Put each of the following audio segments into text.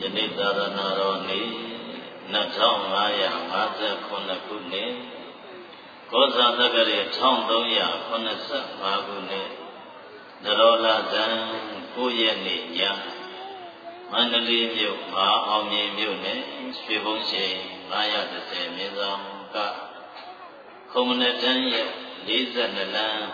ယနေ့သာသနာတော်နေ့2559ခုနှစ်ကောဇာတက္ကရာ1385ခုနှစ်နရောလဇန်9ရက်နေ့ညမန္တလေးမြို့မဟာအောင်မြေမြို့နယ်ရွှေဘုံရှိန်930မြင်းဆောင်ကခုံနတန်းရဲ့42လမ်း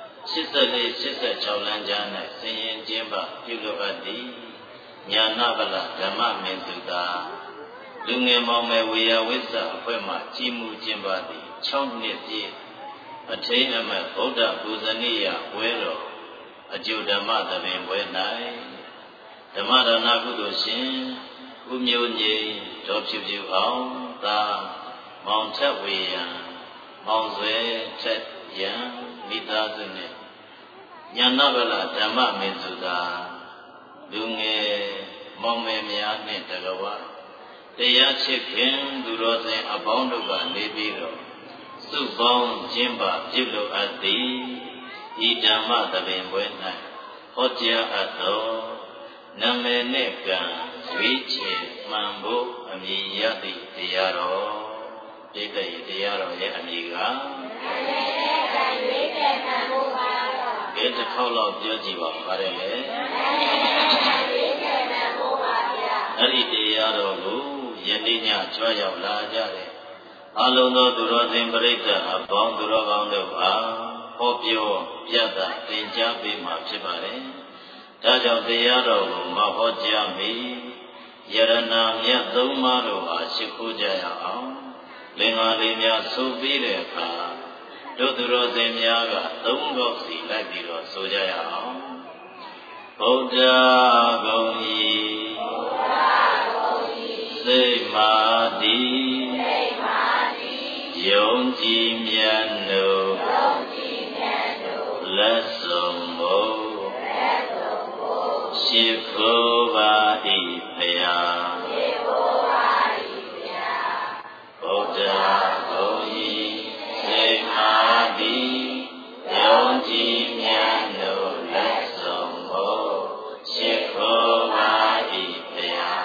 84-86လမ်းကြား၌ဆင်ရင်ကျင်းပပြုလုပ်အပ်သည်ညာနာဗလဓမ္မမင်းသူသာလူငယ်မောင်မယ်ဝေယဝိဇ္ဇအဖွဲ့မှကြီးမှုကျင်းပသည်6နှစ်ပြည့်အထိမ်းအမှတ်ဗုဒ္ဓပူဇနီယပွဲတော်အကျိုးဓမ္မသဘင်ပွဲ၌ဓမ္မဒါနကုသိုလ်ရှင်ဦးမျိုးငိမ့်တော်ဖြူဖြူအောင်သာမောင်ထက်ဝေယံမောင်ဆွဲထက်ယံမိသားစုနှင့်ညာနာဗလဓမ္မမင်းသူသာလူငယ်မောင်မယ်များနှင့်တကဝတရားချစ်ခင်သူတော်စင်အပေါင်းတို့ကနေပြီးတော့စုပေါင်းကျင်းပပြုလုပ်အပ်သည်ဤဓမ္မသဘင်ပွဲ၌ဟောကြားအပ်သောနာမည်နှင့်ကံရွေးချယ်မှန်ဖို့အမည်ရသည့်တရားတော်တိတ်တဲ့တရားတော်ရဲ့အမည်ကနာမည်နဲ့ကံရွေးချယ်မှန်ဖို့ပါဒီတစ်ခေါက်လောက်ပြောကြည့်ပါပါတယ်လေနာမည်နဲ့ကံရွေးချယ်မှန်ဖို့ပါဗျာအဲ့ဒီတရားတော်ကိုယနေ့ညကြွရောက်လာကြတယ်အလုံးသောသူတော်စင်ပရိသတ်အပေါင်းသူတော်ကောင်းတို့အားဟောပြောပြသသင်ကြားပေးမှာဖြစ်ပါတယ်ဒါကြောင့်တရားတော်ကိုမဟောကြားမီယရနာမြတ်သုံးပါးတို့အားရှိခိုးကြရအောင်လင်္ကာလေးများဆိုပြီးတဲ့အခါတို့သူတော်စင်များကသုံးခေါက်စီလိုက်ပြီးတော့ဆိုကြရအောင်ဗုဒ္ဓဂုံဤစိတ်မာတိယုံကြည်မြတ်တို့လက်ဆုံးမို့ရှိခိုးပါ၏ဖျားဗုဒ္ဓဂုံဤစိတ်မာတိယုံကြည်မြတ်တို့လက်ဆုံးမို့ရှိခိုးပါ၏ဖျား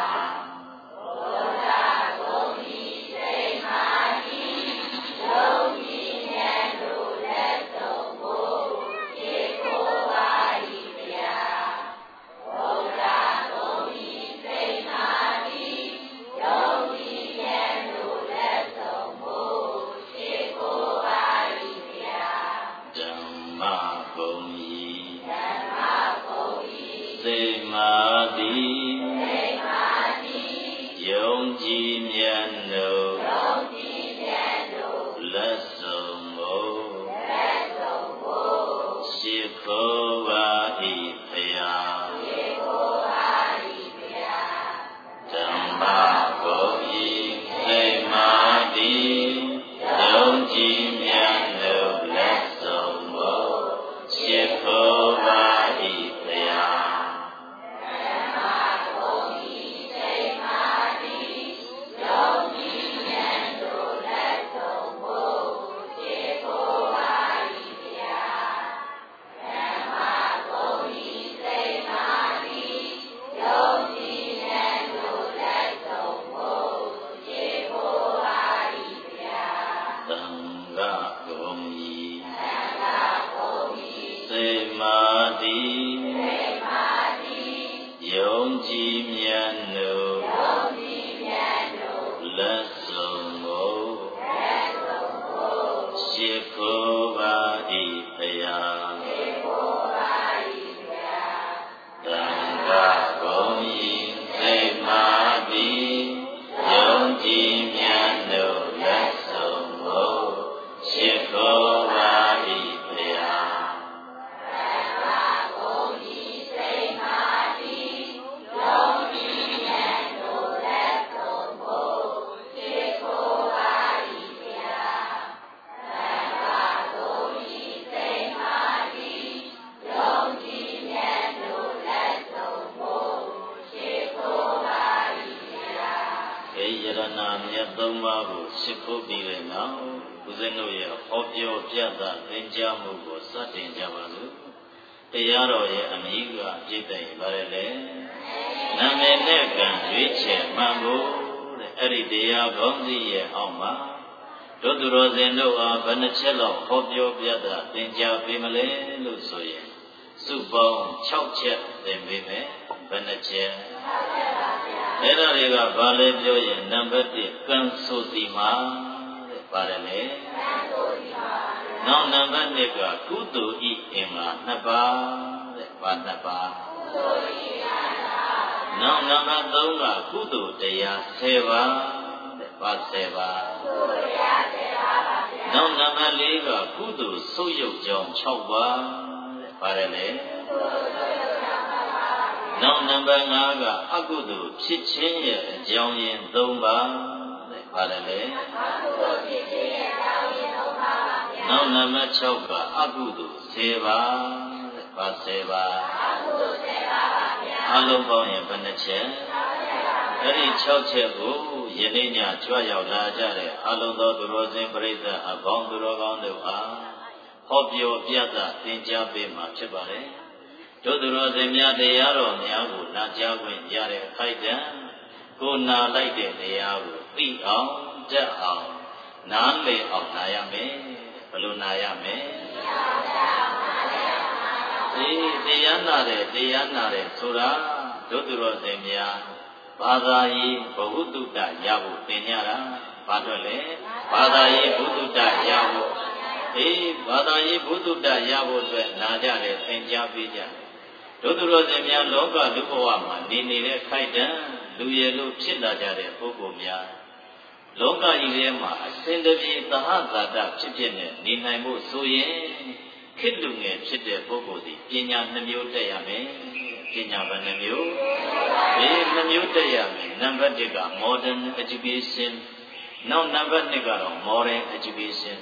တရားတော်ရဲ့အမည်ကပြည့်တဲ့ပါတယ်လေနာမည်င်တဲ့ကံရွေးချယ်မှန်ဖို့တဲ့အဲ့ဒီတရားကောင်းစီရဲ့အောက်မှာတို့သူတော်စင်တို့အားဘယ်နှချက်လောက်ဟောပြောပြတာသင်ကြားပေးမလဲလို့ဆိုရင်စုပေါင်း6ချက်သင်ပေးမယ်ဘယ်နှချက်အဲ့ဒါတွေကဘာလဲပြောရင်နံပါတ်1ကံဆိုစီမှာတဲ့ပါတယ်လေနောက်နံပါတ်2ကကုသိုလ်ဤအင်္ဂါ2ပါးတဲ့ဘာ2ပါးနောက်နံပါတ်3ကကုသိုလ်တရား10ပါးတဲ့ဘာ10ပါးနောက်နံပါတ်4ကကုသိုလ်ဆုပ်ယုတ်ကြောင်း6ပါးတဲ့ပါတယ်လေနောက်နံပါတ်5ကအကုသိုလ်ဖြစ်ခြင်းရဲ့အကြောင်းရင်း3ပါးတဲ့ပါတယ်လေနောက်နံပါတ်6ကအကုသိုလ်10ပါးတဲ့ဘာ10ပါးအလုံးပေါင်းရင်ဘယ်နှချက်အဲ့ဒီ6ချက်ကိုယနေ့ညကြွရောက်လာကြတဲ့အလုံးသောသူတော်စင်ပရိသတ်အပေါင်းသူတော်ကောင်းတို့အားဟောပြောပြသသင်ကြားပေးမှာဖြစ်ပါတယ်တို့သူတော်စင်များတရားတော်များကိုနာကြားခွင့်ရတဲ့အခိုက်အတန့်ကိုနာလိုက်တဲ့တရားကိုသိအောင်တတ်အောင်နားလည်အောင်နာရမယ်ဘယ်လိုနာရမလဲတရားနာတယ်ဆိုတာတို့သူတော်စင်များဘာသာရေးဘဝတုတ္တရဖို့သင်ကြတာဘာလို့လဲဘာသာရေးဘုဒ္ဓတရဖို့ဘာသာရေးဘုဒ္ဓတရဖို့အတွက်နာကြတယ်သင်ကြားပေးကြတို့သူတော်စင်များလောကလူဘဝမှာနေနေတဲ့ခိုက်တံလူရည်လို့ဖြစ်လာကြတဲ့ပုဂ္ဂိုလ်များလောကကြီးထဲမှာအစဉ်တပြေသဟဇာတဖြစ်နေနေနိုင်ဖို့ဆိုရင်ခေတ်လူငယ်ဖြစ်တဲ့ပုဂ္ဂိုလ်ဒီပညာ2မျိုးတက်ရမယ်ပညာဘယ်နှမျိုး2မျိုးတက်ရမယ်နံပါတ်1က modern education နောက်နံပါတ်2ကတော့ modern education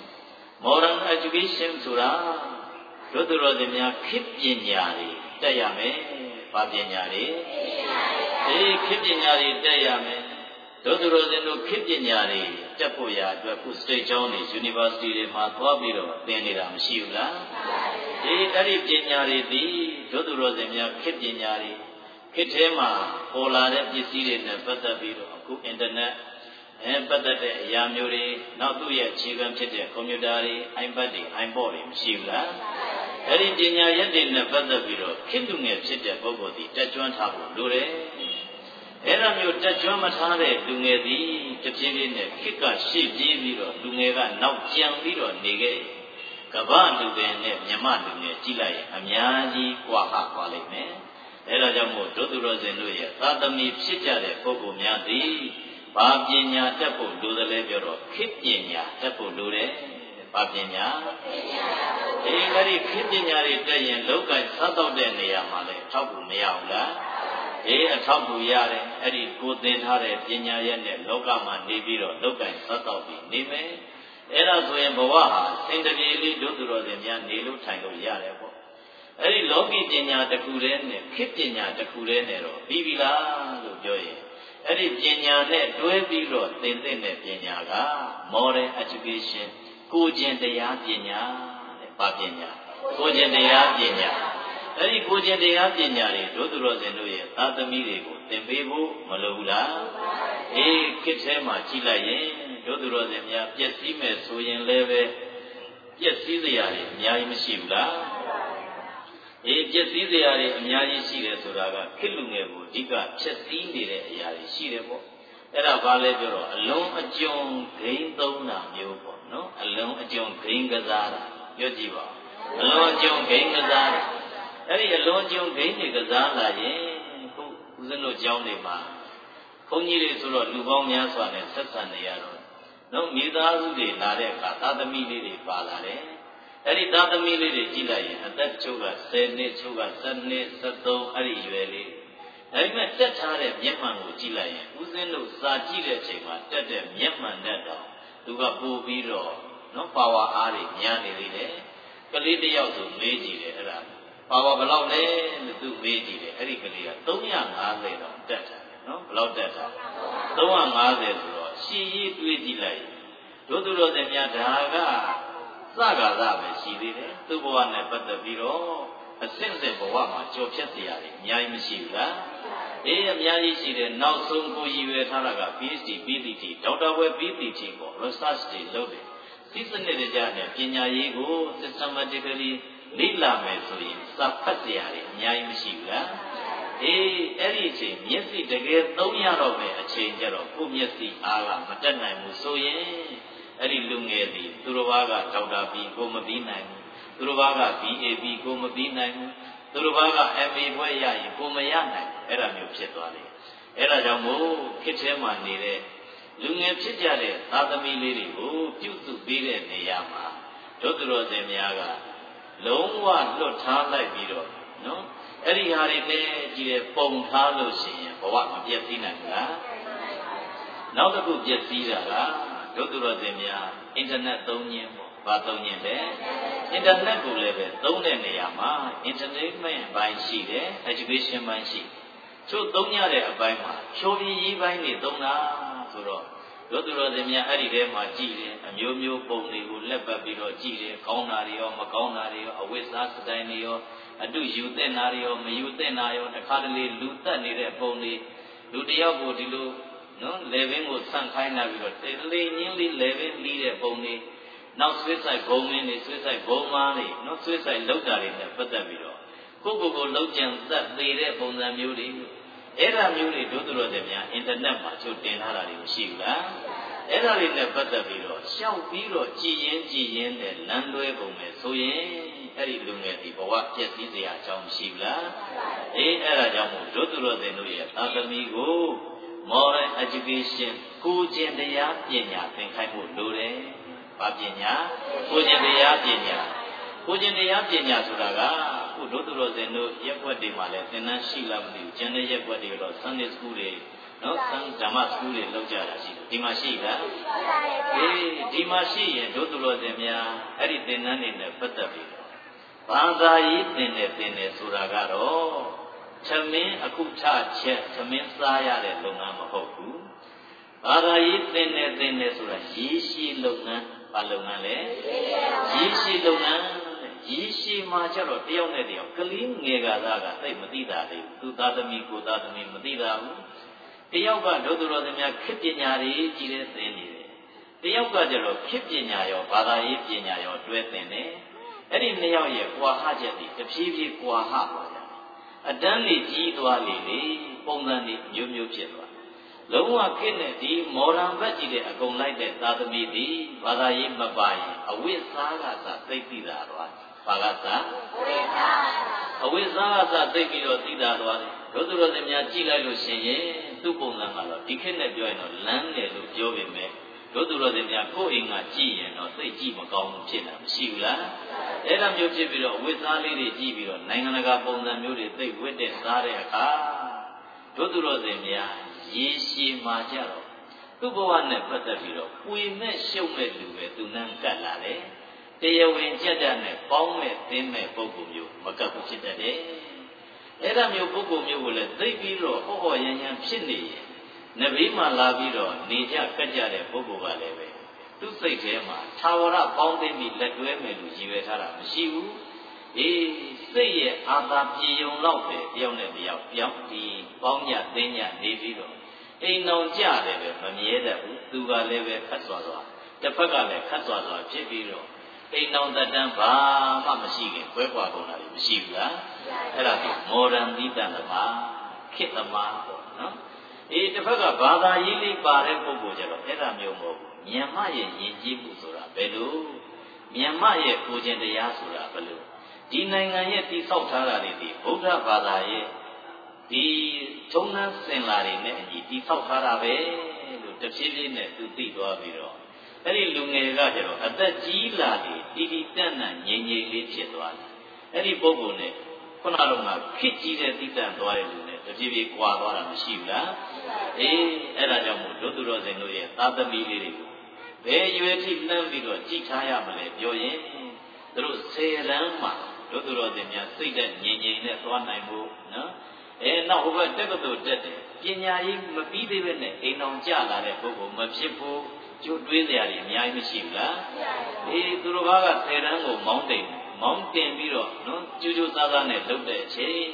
ဆိုတာတို့သူတော်စင်များခေတ်ပညာတွေတက်ရမယ်ဘာပညာတွေခေတ်ပညာတွေတက်ရမယ်တို့သူတော်စင်တို့ခေတ်ပညာတွေတက်ဖို့ရာအတွက်ခု state ကျောင်းတွေ university တွေမှာသွားပြီးတော့သင်နေတာမရှိဘူးလားအဲ့ဒီပညာတွေဒီတို့သူတော်စင်များခေတ်ပညာတွေခေတ်ထဲမှာပေါ်လာတဲ့ပစ္စည်းတွေနဲ့ပတ်သက်ပြီးတော့အခု internet ပတ်သက်တဲ့အရာမျိုးတွေနောက်သူ့ရဲ့အခြေခံဖြစ်တဲ့ကွန်ပျူတာတွေ iPad တွေ iPod တွေမရှိဘူးလားအဲ့ဒီပညာရက်တွေနဲ့ပတ်သက်ပြီးတော့ခေတ်လူငယ်ဖြစ်တဲ့ပုဂ္ဂိုလ်ဒီတက်ကျွမ်းထားဖို့လိုတယ်အဲ့ဒါမျိုးတက်ကျွမ်းမထားတဲ့လူငယ်သည်တဖြည်းဖြည်းနဲ့ခေတ်ကရှေ့ပြေးပြီးတော့လူငယ်ကနောက်ကျန်ပြီးတော့နေခဲ့ကမ္ဘာလူငယ်နဲ့မြမလူငယ်ကြည့်လိုက်ရင်အများကြီးကွာဟပါလိမ့်မယ်အဲ့ဒါကြောင့်မို့ဒုသူတော်စင်တို့ရဲ့သာသမီဖြစ်ကြတဲ့ပုဂ္ဂိုလ်များသည်ဘာပညာတက်ဖို့လိုတယ်လဲပြောတော့ခေတ်ပညာတက်ဖို့လိုတယ်ဘာပညာအဲ့ဒီခေတ်ပညာတွေတက်ရင်လောကစားတော့တဲ့နေရာမှာလဲထောက်ဖို့မရဘူးလားအထောက်ဖို့ရတယ်အဲ့ဒီကိုသင်ထားတဲ့ပညာရဲ့နဲ့လောကမှာနေပြီးတော့လောကစားတော့ပြီးနေမယ်အဲ့ဒါဆိုရင်ဘဝဟာစင်တပြေလေးတို့သူတော်စင်များနေလို့ထိုင်လို့ရတယ်ပေါ့အဲ့ဒီလောကီပညာတစ်ခုတည်းနဲ့ခေတ်ပညာတစ်ခုတည်းနဲ့တော့ပြီးပြီလားလို့ပြောရင်အဲ့ဒီပညာနဲ့တွဲပြီးတော့သင်တဲ့ပညာက modern education ကိုကျင့်တရားပညာတဲ့ဘာပညာကိုကျင့်တရားပညာအဲ့ဒီကိုကျင့်တရားပညာတွေတို့သူတော်စင်တို့ရဲ့သာသမီတွေကိုသင်ပေးဖို့မလိုဘူးလားခေတ်ထဲမှာကြည့်လိုက်ရင်တို့သူတော်စင်များပျက်စီးမယ်ဆိုရင်လည်းပဲပျက်စီးစရာတွေအများကြီးမရှိဘူးလားပျက်စီးစရာတွေအများကြီးရှိတယ်ဆိုတာကခေတ်လူငယ်ကိုအဓိကဖြည့်ဆည်းနေတဲ့အရာတွေရှိတယ်ပေါ့အဲ့ဒါဘာလဲပြောတော့အလုံးအကျုံဂိမ်းသုံးတာမျိုးပေါ့နော်အလုံးအကျုံဂိမ်းကစားတာပြောကြည့်ပါအလုံးအကျုံဂိမ်းကစားတာအဲ့ဒီအလုံးအကျုံဂိမ်းတွေကစားလာရင်ခုဦးဇင်းတို့ကျောင်းတွေမှာဘုန်းကြီးတွေဆိုတော့လူပေါင်းများစွာနဲ့ဆက်ဆံနေရတော့နော်မိသားစုတွေလာတဲ့အခါသာသမီလေးတွေပါလာတယ်အဲ့ဒီသာသမီလေးတွေကြည့်လိုက်ရင်အသက်ချိုးက10နှစ်ချိုးက7နှစ်73အဲ့ဒီရွယ်လေးဒါပေမဲ့တက်ထားတဲ့မျက်မှန်ကိုကြည့်လိုက်ရင်ဦးဇင်းတို့စာကြည့်တဲ့အချိန်မှာတက်တဲ့မျက်မှန်နဲ့တော့သူကပို့ပြီးတော့နော်ပါဝါအားတွေများနေလေတယ်ကလေးတစ်ယောက်ဆိုမေးကြည့်တယ်အဲ့ဒါပါဝါဘယ်လောက်လဲလို့သူမေးကြည့်တယ်အဲ့ဒီကလေးက350တော့တက်တာနော်ဘယ်လောက်တက်တာ350ဆိုတော့ရှည်ရေးတွေးကြည့်လိုက်တို့သူတော်စင်များဒါကစကားသာပဲရှိသေးတယ်သူ့ဘဝနဲ့ပတ်သက်ပြီးတော့အစစ်စစ်ဘဝမှာကြော်ဖြတ်စရာတွေအများကြီးမရှိဘူးလားအေးအများကြီးရှိတယ်နောက်ဆုံးကိုရည်ရွယ်ထားတာက PhD PhD ဒေါက်တာဘွဲ PhD ကို research တွေလုပ်တယ်သိစနစ်တကျနဲ့ပညာရေးကို systematically လေ့လာမယ်ဆိုရင်စာဖတ်စရာတွေအများကြီးမရှိဘူးလားအေးအဲ့ဒီအချိန်မျက်စိတကယ်သုံးရတော့မယ်အချိန်ကျတော့ကိုမျက်စိအားကမတက်နိုင်ဘူးဆိုရင်အဲ့ဒီလူငယ်စီသူတော်ဘာကဒေါက်တာပြီးကိုမပြီးနိုင်ဘူးသူတော်ဘာက BAB ကိုမပြီးနိုင်ဘူးသူတော်ဘာက MA ဘွဲ့ရရင်ကိုမရနိုင်အဲ့ဒါမျိုးဖြစ်သွားတယ်အဲ့ဒါကြောင့်မို့ခေတ်ထဲမှာနေတဲ့လူငယ်ဖြစ်ကြတဲ့သာသမီလေးတွေကိုပြုစုပေးတဲ့နေရာမှာဒုက္ခရောစင်များကလုံးဝလွတ်ထားလိုက်ပြီးတော့နော်အဲ့ဒီဟာတွေနဲ့ကြည့်တဲ့ပုံထားလို့ရှိရင်ဘဝမပြည့်စည်နိုင်ဘူးလားနောက်တစ်ခုပြည့်စည်တာကဒုက္ခရောစင်များအင်တာနက်သုံးခြင်းပေါ့ဘာသုံးခြင်းလဲအင်တာနက်ကိုလည်းပဲသုံးတဲ့နေရာမှာ entertainment ဘိုင်းရှိတယ် education ဘိုင်းရှိချို့သုံးရတဲ့အပိုင်းမှာဖြိုပြရေးဘိုင်းတွေသုံးတာဆိုတော့ဒုက္ခရောစင်များအဲ့ဒီထဲမှာကြည်တယ်အမျိုးမျိုးပုံတွေကိုလက်ပတ်ပြီးတော့ကြည်တယ်ကောင်းတာတွေရောမကောင်းတာတွေရောအဝိဇ္ဇာစတိုင်တွေရောအတုယူတဲ့နာတွေရောမယူတဲ့နာရောတခါတလေလူတက်နေတဲ့ပုံတွေလူတယောက်ကိုဒီလိုနော်လေဘင်းကိုဆန့်ခိုင်းလာပြီးတော့တေလေးညင်းလေးလေဘင်းပြီးတဲ့ပုံတွေနောက်ဆွေးဆိုင်ဘုံမင်းတွေဆွေးဆိုင်ဘုံမားတွေနော်ဆွေးဆိုင်လောက်တာတွေနဲ့ပတ်သက်ပြီးတော့ကိုလောက်ကြံသက်သေးတဲ့ပုံစံမျိုးတွေအဲ့ဒါမျိုးတွေဒုက္ခရောတဲ့များအင်တာနက်မှာချုပ်တင်ထားတာတွေမရှိဘူးလားအဲ့ဒါတွေနဲ့ပတ်သက်ပြီးတော့ရှောက်ပြီးတော့ကြည်ရင်နဲ့လမ်းလွဲပုံပဲဆိုရင်အဲ့ဒီလူငယ်ဒီဘဝပြည့်စည်စရာအကြောင်းမရှိဘူးလားအေးအဲ့ဒါကြောင့်မို့ဒုက္ခရောတဲ့တို့ရဲ့သာသမီကို moral education ကိုကျင့်တရားပညာသင်ခိုင်းဖို့လိုတယ်ဘာပညာကိုကျင့်တရားပညာကိုကျင့်တရားပညာဆိုတာကခုဒုက္ခရောတဲ့တို့ရက်ွက်တွေမှာလည်းသင်တန်းရှိလားမသိဘူးကျန်တဲ့ရက်ွက်တွေတော့ Sunday school တွေနော်ဓမ္မစကူးတွေလောက်ကြတာရှိတယ်ဒီမှာရှိလားအေးဒီမှာရှိရင်ဒုသလောစင်များအဲ့ဒီသင်္นานတွေနဲ့ပတ်သက်ပြီးတော့ဘာသာရေးသင်တယ်ဆိုတာကတော့သမင်းအခုထချက်သမင်းစားရတဲ့လုပ်ငန်းမဟုတ်ဘူးဘာသာရေးသင်တယ်ဆိုတာရည်ရှိလုပ်ငန်းဘာလုပ်ငန်းလဲရည်ရှိလုပ်ငန်းရည်ရှိမှာကျတော့တယောက်နဲ့တယောက်ကလေးငယ်ကသာကသိမသိတာလေသူသားသမီးကိုသားသမီးမသိတာဘူးတယောက်ကဒုသရောသမားခေပညာတွေကြီးတဲ့သင်နေတယ်တယောက်ကကျတော့ခေပညာရောဘာသာရေးပညာရောတွဲသင်တယ်အဲ့ဒီနှစ်ယောက်ရဲ့ကွာဟချက်တွေတဖြည်းဖြည်းကွာဟသွားကြတယ်အတန်းလေးကြီးသွားလေပုံစံတွေမျိုးမျိုးဖြစ်သွားလုံးဝခေနဲ့ဒီမော်ဒန်ဘက်ကြီးတဲ့အကုန်လိုက်တဲ့သာသမီတွေဘာသာရေးမပါရင်အဝိဇ္ဇာကသာသိသိတာတော့ဘာကသာအဝိဇ္ဇာကသာသိပြီးတော့သိတာတော့ဒုသရောသမားကြည့်လိုက်လို့ရှိရင်သူ့ပုံစံကတော့ဒီခေတ်နဲ့ပြောရင်တော့လမ်းတယ်လို့ပြောပေမဲ့ဒုသရောသမားကိုယ့်အိမ်ကကြည့်ရင်တော့သိကြည့်မကောင်းဘူးဖြစ်တာမရှိဘူးလားအဲ့ဒါမျိုးဖြစ်ပြီးတော့ဝိဇ္ဇာလေးတွေကြည့်ပြီးတော့နိုင်ငံတကာပုံစံမျိုးတွေသိဝတ်တဲ့စားတဲ့အခါဒုသရောသမားရေရှည်မှာကြတော့သူ့ဘဝနဲ့ပတ်သက်ပြီးတော့ပွေမဲ့ရှုပ်မဲ့လူပဲသူနှံကတ်လာတယ်တရားဝင်ကြက်တဲ့နဲ့ပေါင်းမဲ့သင်းမဲ့ပုံပုံမျိုးမကပ်ဘူးဖြစ်တတ်တယ်အဲ့ဒါမျိုးပုဂ္ဂိုလ်မျိုးကိုလည်းသိပြီးတော့ဟောဟောရမ်းရမ်းဖြစ်နေရင်နဘေးမှာလာပြီးတော့နေကြကတ်ကြတဲ့ပုဂ္ဂိုလ်ကလည်းပဲသူ့စိတ်ထဲမှာသာဝရပေါင်းသိပြီးလက်တွဲမယ်လို့ရည်ရွယ်ထားတာမရှိဘူးအေးစိတ်ရဲ့အာသာပြေုံလောက်ပဲတယောက်နဲ့တယောက်ပြောင်းပြီးပေါင်းညသင်းညနေပြီးတော့အိမ်တော်ကြတယ်ပဲမမြဲတတ်ဘူးသူကလည်းပဲခတ်စွာစွာတစ်ဖက်ကလည်းခတ်စွာစွာဖြစ်ပြီးတော့အိမ်တော်တန်ဘာမှမရှိခင်ကွဲကွာကုန်တာမရှိဘူးလားအဲ့ဒါကိုမော်ဒန်သီးတန်သမားခေတ်သမားပေါ့နော်အေးတစ်ဖက်ကဘာသာရေးလေးပါတဲ့ပုဂ္ဂိုလ်ကြတော့အဲ့ဒါမျိုးမဟုတ်ဘူးမြန်မာရဲ့ယဉ်ကျေးမှုဆိုတာဘယ်လိုမြန်မာရဲ့ကိုယ်ကျင်တရားဆိုတာဘယ်လိုဒီနိုင်ငံရဲ့တည်ဆောက်ထားတာတွေဒီဗုဒ္ဓဘာသာရဲ့ဒီထုံးတမ်းစင်လာတွေနဲ့အညီတည်ဆောက်ထားတာပဲလို့တဖြည်းဖြည်းနဲ့သူသိသွားပြီးတော့အဲ့ဒီလူငယ်ကကျတော့အသက်ကြီးလာလေတီတန့်တန့်ငြိမ်ငြိမ်လေးဖြစ်သွားတယ်အဲ့ဒီပုဂ္ဂိုလ်နဲ့ခုနကတော့ခစ်ကြီးတဲ့တည်တန့်သွားတဲ့လူနဲ့တဖြည်းဖြည်းကွာသွားတာမရှိဘူးလားအေးအဲ့ဒါကြောင့်မို့ဒုသူတော်စင်တို့ရဲ့သာသမီလေးတွေကိုဘယ်ရွယ်ထိလှမ်းပြီးတော့ကြည်ထားရမလဲပြောရင်သူတို့10တန်းမှာဒုသူတော်စင်များစိတ်သက်ငြိမ်ငြိမ်နဲ့သွားနိုင်ဖို့နော်နောက်ဟိုဘက်တက္ကသိုလ်တက်တယ်ပညာရေးမပြီးသေးပဲနဲ့အိမ်အောင်ကြလာတဲ့ပုဂ္ဂိုလ်မဖြစ်ဘူးကျိုးတွေးစရာတွေအများကြီးမရှိဘူးလားအေးသူတို့က10တန်းကိုမောင်းတင်ပြီးတော့နော်ကျိုးကျိုးစားစားနဲ့လုပ်တဲ့အချိန်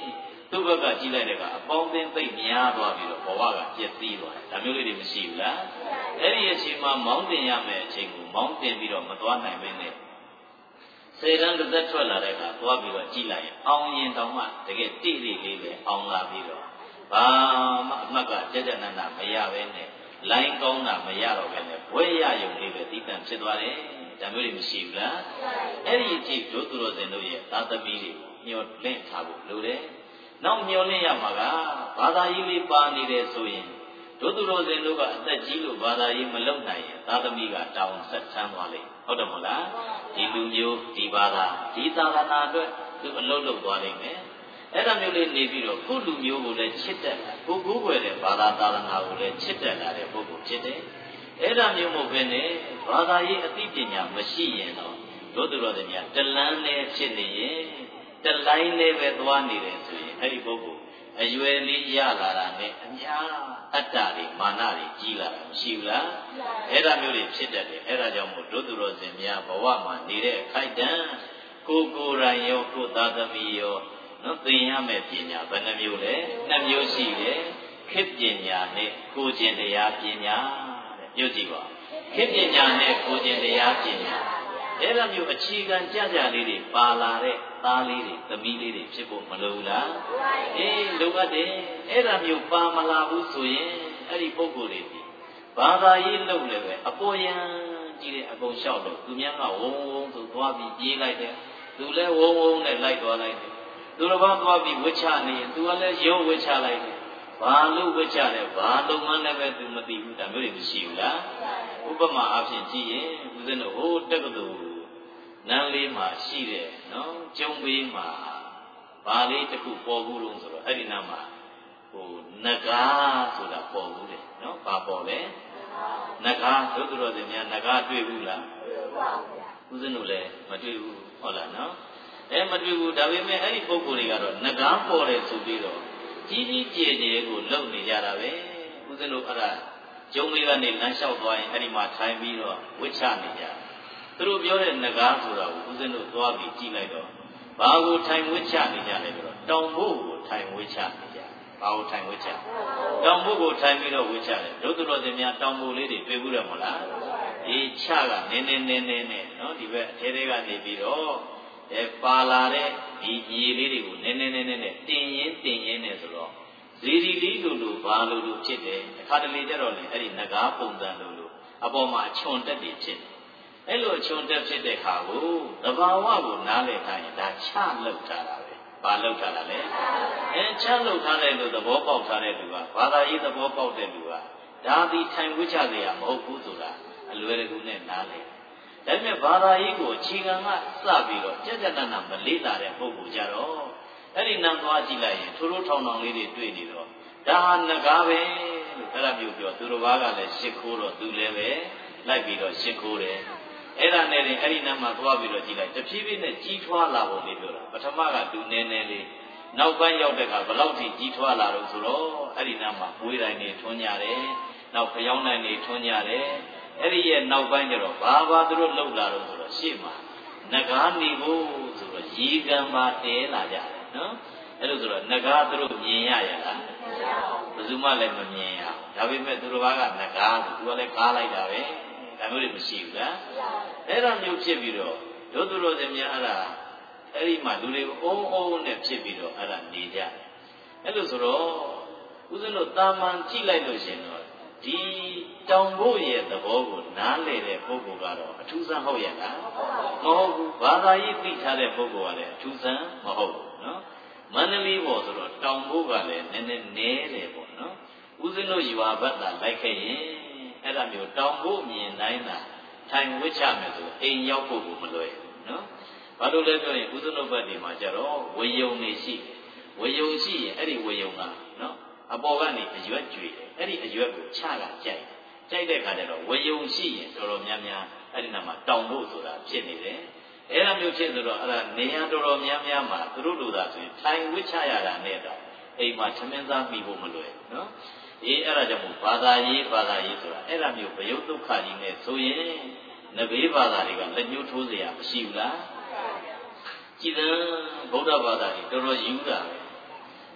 သူ့ဘက်ကကြည့်လိုက်တဲ့ကအပေါင်းအသင်းသိပ်များသွားပြီးတော့ဘဝကပြည့်စည်သွားတယ်ဒါမျိုးလေးတွေမရှိဘူးလားအဲ့ဒီအချိန်မှာမောင်းတင်ရမယ်အချိန်ကိုမောင်းတင်ပြီးတော့မသွားနိုင်ဘဲနဲ့စေတန်းတစ်သက်ထွက်လာတဲ့အခါသွားပြီးတော့ကြည့်လိုက်ရင်အောင်ရင်တောင်မှတကယ်တိတိလေးပဲအောင်လာပြီးတော့ဘာမှအမှတ်ကကြကြနနမရပဲနဲ့လိုင်းကောင်းတာမရတော့ပဲနဲ့ဘွဲရယုံလေးပဲတိတန့်ဖြစ်သွားတယ်ဒါမျိုးတွေမရှိဘူးလားအဲ့ဒီအချိန်ဒုသူတော်စင်တို့ရဲ့သာသမီတွေကိုမျှော်လင့်ထားဖို့လိုတယ်နောက်မျှော်လင့်ရမှာကဘာသာရေးလေးပါနေတယ်ဆိုရင်ဒုသူတော်စင်တို့ကအသက်ကြီးလို့ဘာသာရေးမလုပ်နိုင်ရင်သာသမီကတောင်းဆက်ဆန်းသွားလိမ့်ဟုတ်တယ်မဟုတ်လားဒီလူမျိုးဒီဘာသာဒီသာသနာအတွက်သူအလုပ်လုပ်သွားလိမ့်မယ်အဲ့ဒါမျိုးလေးနေပြီးတော့ကိုလူမျိုးကိုလည်းချစ်တတ်ကိုကိုးကွယ်တဲ့ဘာသာသာသနာကိုလည်းချစ်တတ်လာတဲ့ပုဂ္ဂိုလ်ဖြစ်တယ်အဲ့ဒါမျိုးမဟုတ်ဘဲနဲ့ဘာသာရေးအသိပညာမရှိရင်တော့ဒုသူတော်စင်များတလန်းနဲ့ဖြစ်နေရင်တလိုင်းနဲ့ပဲသွားနေတယ်ဆိုရင်အဲ့ဒီပုဂ္ဂိုလ်အရွယ်လေးရလာတာနဲ့အများအတ္တတွေမာနတွေကြီးလာတာမရှိဘူးလားအဲ့ဒါမျိုးတွေဖြစ်တတ်တယ်အဲ့ဒါကြောင့်မို့ဒုသူတော်စင်များဘဝမှာနေတဲ့အခိုက်အတန့်ကိုယ်တိုင်ရောကိုယ်သားသမီးရောနော်သင်ရမယ့်ပညာဘယ်နှမျိုးလဲနှစ်မျိုးရှိတယ်ခေတ်ပညာနဲ့ကိုယ်ကျင့်တရားပညာတဲ့ပြောကြည့်ပါခေတ်ပညာနဲ့ကိုယ်ကျင့်တရားပညာအဲ့ဒါမျိုးအခြေခံကြကြလေးတွေပါလာတဲ့သားလေးတွေသမီးလေးတွေဖြစ်ဖို့မလိုဘူးလားအေးလိုအပ်တယ်အဲ့ဒါမျိုးပါမလာဘူးဆိုရင်အဲ့ဒီပုဂ္ဂိုလ်တွေဒီဘာသာရေးလုပ်လည်းပဲအပေါ်ယံကြီးတဲ့အကုန်လျှောက်လို့သူများကဝုံဝုံဆိုသွားပြီးပြေးလိုက်တယ်သူလည်းဝုံဝုံနဲ့လိုက်သွားလိုက်တယ်သူတစ်ပါးသွားပြီးဝှချနေရင်သူကလည်းရုံးဝှချလိုက်တယ်ဘာလို့ဝှချလဲဘာလို့မှလည်းပဲသူမသိဘူးဒါမျိုးတွေမရှိဘူးလားဥပမာအဖြစ်ကြည့်ရင်ဦးဇင်းတို့ဟိုတက္ကသိုလ်နန်းလေးမှာရှိတယ်နော်ကျုံဘေးမှာဘာလေးတစ်ခုပေါ်ဘူးလို့ဆိုတော့အဲ့ဒီနားမှာဟိုနဂါဆိုတာပေါ်ဘူးတယ်နော်ဘာပေါ်လဲနဂါဒုက္ခရောတွေများနဂါတွေ့ဘူးလားတွေ့ပါဘူးဗျဦးဇင်းတို့လည်းမတွေ့ဘူးဟုတ်လားနော်မတွေ့ဘူးဒါပေမဲ့အဲ့ဒီပုံကိုယ်တွေကတော့နဂါပေါ်တယ်ဆိုပြီးတော့ကြီးကြီးကျယ်ကျယ်ကိုလုံနေကြတာပဲဦးဇင်းတို့အဲ့ဒါကျုံဘေးကနေလမ်းလျှောက်သွားရင်အဲ့ဒီမှာထိုင်ပြီးတော့ဝှချနေကြသူတို့ပြောတဲ့နဂါဆိုတာကိုဦးဇင်းတို့သွားပြီးကြည့်လိုက်တော့ဘာကိုထိုင်ဝှချနေကြလဲဆိုတော့တောင်ဘို့ကိုထိုင်ဝှချနေကြဘာကိုထိုင်ဝှချတောင်ဘို့ကိုထိုင်ပြီးတော့ဝှချတယ်ဒုသူတော်စင်များတောင်ဘို့လေးတွေတွေ့ဘူးတယ်မဟုတ်လားဒီချကနင်းနဲ့နော်ဒီဘက်အထဲထဲကနေပြီးတော့ပါလာတဲ့ဒီမြေလေးတွေကိုနင်းနဲ့တင်ရင်နဲ့ဆိုတော့ဇီရီလေးလိုဘာလိုဖြစ်တယ်အခါတလေကျတော့လေအဲ့ဒီနဂါပုံစံလိုအပေါ်မှာအချွန်တက်တွေဖြစ်တယ်အဲ့လိုအချွန်တက်ဖြစ်တဲ့ခါကိုသဘာဝကိုနားလည်ထားရင်ဒါချလောက်ထားတာပဲဘာလောက်ထားတာလဲချလောက်ထားတဲ့လူသဘောပေါက်ထားတဲ့လူကဘာသာရေးသဘောပေါက်တဲ့လူကဒါဒီထိုင်ဝှချစရာမဟုတ်ဘူးဆိုတာအလွယ်တကူနဲ့နားလည်ဒါပေမဲ့ဘာသာရေးကိုအခြေခံကစပြီးတော့ကြက်ကြက်နနမလေးလာတဲ့ပုဂ္ဂိုလ်ကြတော့အဲ့ဒီနံသွားကြည့်လိုက်ရင်ထိုးထောင်လေးတွေတွေ့နေတော့ဒါဟာနဂါပဲလို့အဲ့ဒါမျိုးပြောသူတော်ဘာကလည်းရှ िख ိုးတော့သူလည်းပဲလိုက်ပြီးတော့ရှ िख ိုးတယ်အဲ့ဒါနဲ့လည်းအဲ့ဒီနံမှာသွားပြီးတော့ကြည့်လိုက်တဖြည်းဖြည်းနဲ့ကြီးထွားလာပုံလေးပြောတာပထမကသူနည်းနည်းလေးနောက်ပိုင်းရောက်တဲ့အခါဘယ်လောက်ထိကြီးထွားလာတော့ဆိုတော့အဲ့ဒီနံမှာမွေးတိုင်းနေထွန်းကြတယ်နောက်ဖျောင်းတိုင်းနေထွန်းကြတယ်အဲ့ဒီရဲ့နောက်ပိုင်းကျတော့ဘာသူတို့လှုပ်လာတော့ဆိုတော့ရှေ့မှာနဂါနေဖို့ဆိုတော့ရေကံပါတဲလာကြတယ်နော်အဲ့လိုဆိုတော့နဂါသူတို့မြင်ရရလားဘယ်သူမှလည်းမမြင်ရဒါပေမဲ့သူတို့ကနဂါဆိုသူကလည်းကားလိုက်တာပဲဒါမျိုးတွေမရှိဘူးလားအဲ့ဒါမျိုးဖြစ်ပြီးတော့ဒုသူတော်စင်များအဲ့ဒီမှာလူတွေကိုအုံနဲ့ဖြစ်ပြီးတော့အဲ့ဒါနေကြတယ်အဲ့လိုဆိုတော့ဦးဇင်းတို့တာမန်ကြည့်လိုက်လို့ရှင်တော့ဒီတောင်ဖို့ရဲ့သဘောကိုနားလည်တဲ့ပုဂ္ဂိုလ်ကတော့အထူးဆန်းဟုတ်ရဲ့လားမဟုတ်ဘူးဘာသာရေးသိထားတဲ့ပုဂ္ဂိုလ်ကလည်းအထူးဆန်းမဟုတ်ဘူးနော်မန္တလေးပေါ်ဆိုတော့တောင်ဖို့ကလည်းနည်းနည်းနဲတယ်ပေါ့နော်ဦးဇင်းတို့ရွာဘက်သာလိုက်ခဲ့ရင်အဲ့ဒါမျိုးတောင်ဖို့မြင်တိုင်းသာထိုင်ဝှချမယ်ဆိုအိမ်ရောက်ဖို့ကိုမလွယ်ဘူးနော်ဘာလို့လဲပြောရင်ဦးဇင်းတို့ဘက်ဒီမှာကျတော့ဝေယုံနေရှိဝေယုံရှိရင်အဲ့ဒီဝေယုံကနော်အပေါ်ကနေအရွက်ကျွေတယ်အဲ့ဒီအရွက်ကိုချလာကြိုက်တဲ့ခါကျတော့ဝေယုံရှိရင်တော်တော်များများအဲ့ဒီနာမှာတောင်ဖို့ဆိုတာဖြစ်နေတယ်အဲ့လိုမျိုးဖြစ်ဆိုတော့အဲ့ဒါနေရာတော်တော်များများမှာသူတို့လူသားဆိုရင်ထိုင်ဝှချရတာနဲ့တော့အိမ်မှာသမင်းသားမိဖို့မလွယ်နော်အဲ့ဒါကြောင့်မို့ဘာသာရေးဆိုတာအဲ့ဒါမျိုးဘယုတ်ဒုက္ခကြီးနဲ့ဆိုရင်နဘေးဘာသာတွေကလက်ညှိုးထိုးเสียမရှိဘူးလားကြည်တယ်ဗုဒ္ဓဘာသာကြီးတော်တော်ယူတာပဲ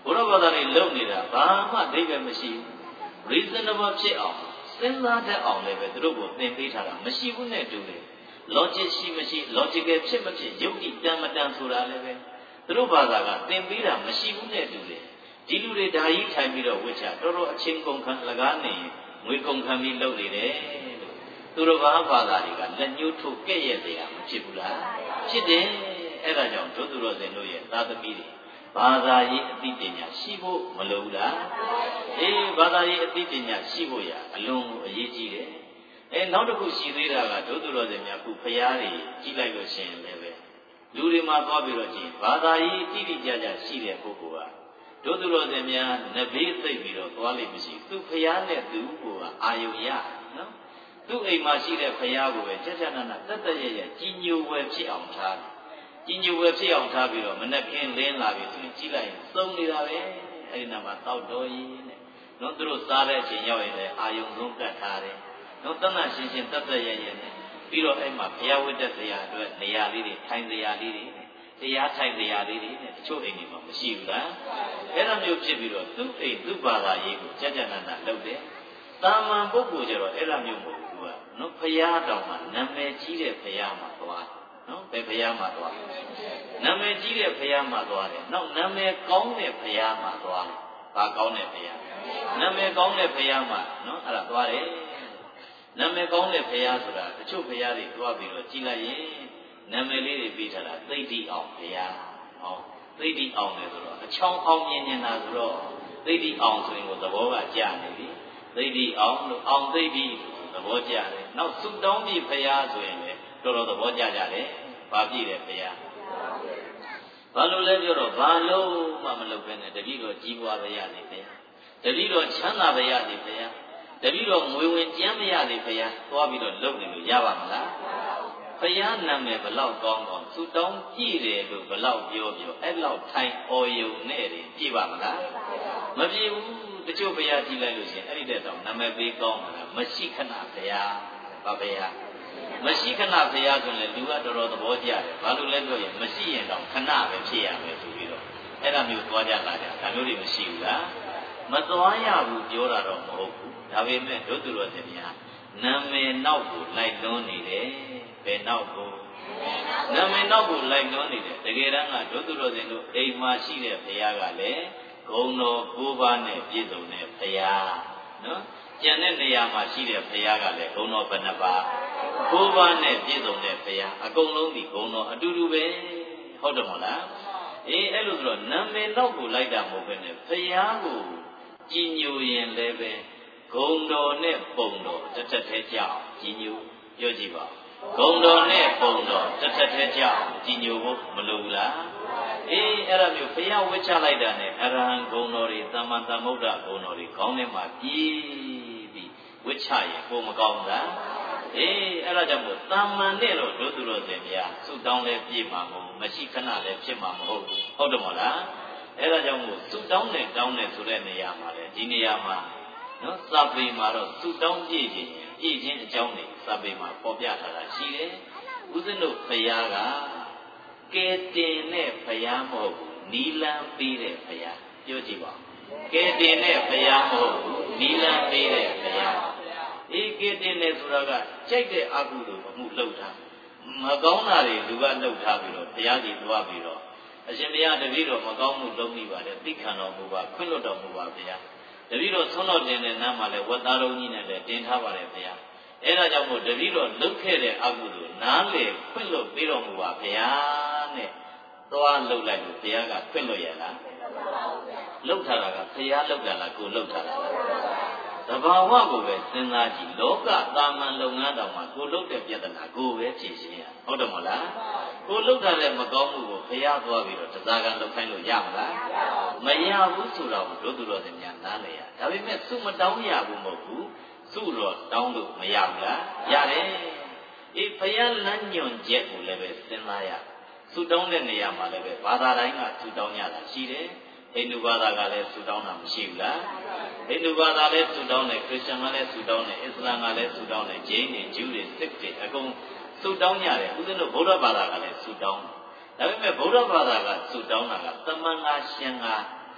ဘုရားဘာသာတွေလုံနေတာဘာမှအဓိပ္ပာယ်မရှိဘူး reasonable ဖြစ်အောင်စဉ်းစားတတ်အောင်လည်းပဲသူတို့ကိုသင်ပေးထားတာမရှိဘူးနဲ့တူတယ် logic ရှိမရှိ logical ဖြစ်မဖြစ်ယုတ်တိတန်မတန်ဆိုတာလည်းပဲသူတို့ဘာသာကသင်ပေးတာမရှိဘူးနဲ့တူတယ်ဒီလူတွေဓာကြီးထိုင်ပြီးတော့ဝိချတော်တော်အချင်းကုန်ခံလကားနေငွေကုန်ခံပြီးလုပ်နေတယ်လို့သူတို့ဘာသာတွေကလက်ညှိုးထိုးကဲ့ရဲ့တရားမဖြစ်ဘူးလားဖြစ်တယ်အဲ့ဒါကြောင့်ဒုသူတော်စင်တို့ရဲ့သာသမီတွေဘာသာရေးအသိပညာရှိဖို့မလိုဘူးလားအေးဘာသာရေးအသိပညာရှိဖို့ရအလွန်ကိုအရေးကြီးတယ်နောက်တစ်ခုရှိသေးတာကဒုသူတော်စင်များခုဖျားတွေကြီးလိုက်လို့ရှိရင်လည်းပဲလူတွေမှာသွားပြီးတော့ကြည့်ဘာသာရေးတိတိကျကျရှိတဲ့ပုဂ္ဂိုလ်ကဒုသူတော်စင်များနဘေးသိပ်ပြီးတော့သွားလိမ့်မရှိသူဖျားနဲ့သူကိုအာယုံရနော်သူ့အိမ်မှာရှိတဲ့ဖျားကိုပဲချက်ချက်နာနာတတ်တရရကြီးညိုဝယ်ဖြစ်အောင်ထားကြီးညိုဝယ်ဖြစ်အောင်ထားပြီးတော့မနဲ့ခင်းလင်းလာပြီဆိုရင်ကြီးလိုက်ရင်သုံးနေတာပဲအဲ့ဒီနာမှာတောက်တော်ကြီးနဲ့နော်သူတို့စားတဲ့အချိန်ရောက်ရင်လည်းအာယုံဆုံးကတ်ထားတယ်နော်တဏ္ဍရှင်းရှင်းတတ်တရရနဲ့ပြီးတော့အဲ့မှာဘုရားဝိတ္တဆရာအတွက်နေရာလေးတွေထိုင်ဆရာလေးတွေတရားထိုင်ဆရာလေးတွေနဲ့တချို့အိမ်တွေမှာမရှိဘူးလားအဲ့လိုမျိုးဖြစ်ပြီးတော့သူ့အိမ်သူ့ဘာသာရေးကိုကြကြနနာလုပ်တယ်တာမန်ပုဂ္ဂိုလ်ကျတော့အဲ့လိုမျိုးမဟုတ်ဘူးကနော်ဘုရားတော်မှာနာမည်ကြီးတဲ့ဘုရားမှာသွားနော်ဘယ်ဘုရားမှာသွားနာမည်ကြီးတဲ့ဘုရားမှာသွားတယ်နောက်နာမည်ကောင်းတဲ့ဘုရားမှာသွားတယ်ဘာကောင်းတဲ့ဘုရားနာမည်ကောင်းတဲ့ဘုရားမှာနော်အဲ့ဒါသွားတယ်နာမည်ကောင်းတဲ့ဘုရားဆိုတာတချို့ဘုရားတွေတွားပြီးတော့ကြည်လိုက်ရင်နာမည်လေးတွေပြီးထားတာသိတိအောင်ဘုရားဟောသိတိအောင်လေဆိုတော့အချောင်းအောင်မြင်နေတာဆိုတော့သိတိအောင်ဆိုရင်ကိုသဘောကကျနေပြီသိတိအောင်လို့အောင်သိတိသဘောကျတယ်နောက်သုတောင်းပြီဘုရားဆိုရင်လည်းတော်တော်သဘောကျကြတယ်ဘာပြည့်တယ်ဘုရားဘာလို့လဲပြောတော့ဘာလို့မှမလုပ်ဘဲနဲ့တတိတော်ကြီးပွားပါရစေဘုရားတတိတော်ချမ်းသာပါရစေဘုရားတပည့်တော်ငွေဝင်ကျမ်းမရသေးဘုရားသွားပြီးတော့လုပ်နေလို့ရပါမလားဘုရားနာမည်ဘလောက်ကောင်းကောင်းသူတောင်းကြည့်တယ်လို့ဘလောက်ပြောအဲ့လောက်ထိုင်အော်ယုံနဲ့တည်းကြည့်ပါမလားမပြည့်ဘူးတချို့ဘုရားကြည့်လိုက်လို့ရှိရင်အဲ့ဒီတဲ့တောင်နာမည်ပေးကောင်းမှာမရှိခဏဘုရားဘာဘုရားမရှိခဏဘုရားဆိုရင်လူကတော်တော်သဘောကျတယ်ဘာလို့လဲပြောရင်မရှိရင်တော့ခဏပဲဖြစ်ရမယ်ဆိုပြီးတော့အဲ့ဒါမျိုးသွားကြလာကြဒါမျိုးတွေမရှိဘူးလားမသွားရဘူးပြောတာတော့မဟုတ်ဘူးဒါပေမဲ့ဒုသူတော်စင်များနာမည်နောက်ကိုလိုက်လွန်းနေတယ်ဘယ်နောက်ကိုနာမည်နောက်ကိုလိုက်လွန်းနေတယ်တကယ်တမ်းကဒုသူတော်စင်တို့အိမ်မှာရှိတဲ့ဘုရားကလည်းဂုဏ်တော်၉ပါးနဲ့ပြည့်စုံတဲ့ဘုရားနော်ကျန်တဲ့နေရာမှာရှိတဲ့ဘုရားကလည်းဂုဏ်တော်ဘယ်နှပါး၉ပါးနဲ့ပြည့်စုံတဲ့ဘုရားအကုန်လုံးဒီဂုဏ်တော်အတူတူပဲဟုတ်တယ်မဟုတ်လားအဲ့လိုဆိုတော့နာမည်နောက်ကိုလိုက်တာမဟုတ်ဘဲနဲ့ဘုရားကိုကြည်ညိုရင်လည်းပဲဂုံတော်နဲ့ပုံတော်တစ်ထက်တည်းကြောက်ကြည်ညိုပြောကြည့်ပါဂုံတော်နဲ့ပုံတော်တစ်ထက်တည်းကြောက်ကြည်ညိုဖို့မလိုဘူးလားအဲ့ဒါမျိုးဘုရားဝှချလိုက်တာနဲ့အရဟံဂုံတော်တွေသမ္မာသမ္ဗုဒ္ဓဂုံတော်တွေခေါင်းထဲမှာပြေးပြီးဝှချရင်ကိုမကောင်းဘူးလားအဲ့ဒါကြောင့်မို့သမ္မာနဲ့တော့ဒုသူတော်စင်များသုတောင်းလဲပြေးမှာမဟုတ်မရှိခဏလည်းဖြစ်မှာမဟုတ်ဘူးဟုတ်တယ်မဟုတ်လားအဲ့ဒါကြောင့်မို့သုတောင်းနဲ့တောင်းနဲ့ဆိုတဲ့နေရာမှာလေဒီနေရာမှာနော်စာပေမှာတော့သုတောင်းပြည့်ခြင်းအကြောင်းတွေစာပေမှာပေါ်ပြထားတာရှိတယ်ဦးဇင်းတို့ဘုရားကကဲတင်တဲ့ဘုရားမဟုတ်ဘူးနီလန်းပေးတဲ့ဘုရားပြောကြည့်ပါကဲတင်တဲ့ဘုရားမဟုတ်ဘူးနီလန်းပေးတဲ့ဘုရားကဲတင်တဲ့ဆိုတာကကြိုက်တဲ့အကုသိုလ်အမှုလုပ်တာမကောင်းတာတွေလူကလုပ်ထားပြီးတော့ဘုရားကြီးသွားပြီးတော့အရှင်ဘုရားတပည့်တော်မကောင်းမှုလုပ်မိပါတယ်သိခံတော်မူပါခွင့်လွတ်တော်မူပါဘုရားတပည့်တော်ဆုံးတော်တင်တဲ့နားမှာလည်းဝတ်သားတော်ကြီးနဲ့လည်းတင်ထားပါတယ်ဘုရားအဲ့ဒါကြောင့်မို့တပည့်တော်လုပ်ခဲ့တဲ့အကုသိုလ်နားလေခွင့်လွတ်ပေးတော်မူပါဘုရားနဲ့သွားလှုပ်လိုက်လို့ဘုရားကခွင့်လွတ်ရလားလှုပ်ထားတာကဘုရားလှုပ်တာလားကိုလှုပ်ထားတာလားသဘာဝကိုပဲစဉ်းစားကြည့်လောကတာမန်လုပ်ငန်းတောင်မှကိုလှုပ်တဲ့ပြဿနာကိုပဲဖြေရှင်းရဟုတ်တယ်မဟုတ်လားကိုလှုပ်ထားတဲ့မကောင်းမှုကိုဘုရားသွားပြီးတော့တရားကလှုပ်ခိုင်းလို့ရမလားမရဘူးဆိုတော့ဒုသူတော်စင်များနားလေရဒါပေမဲ့သူ့မတောင်းရဘူးမဟုတ်ဘူးသူ့တော့တောင်းလို့မရဘူးလားရတယ်ဘုရားလမ်းညွှန်ချက်ကိုလည်းပဲစဉ်းစားရသူတောင်းတဲ့နေရာမှာလည်းပဲဘာသာတိုင်းကသူတောင်းရတာရှိတယ်ဟိန္ဒူဘာသာကလည်းသူတောင်းတာမရှိဘူးလားဟိန္ဒူဘာသာလည်းသူတောင်းတယ်ခရစ်ယာန်ကလည်းသူတောင်းတယ်အစ္စလာမ်ကလည်းသူတောင်းတယ်ဂျိန်းတွေဂျူးတွေစစ်တွေအကုန်သူတောင်းကြတယ်ဦးဇင်းတို့ဗုဒ္ဓဘာသာကလည်းသူတောင်းတယ်ဒါပေမဲ့ဗုဒ္ဓဘာသာကသူတောင်းတာကသမန်ငါရှင်ငါ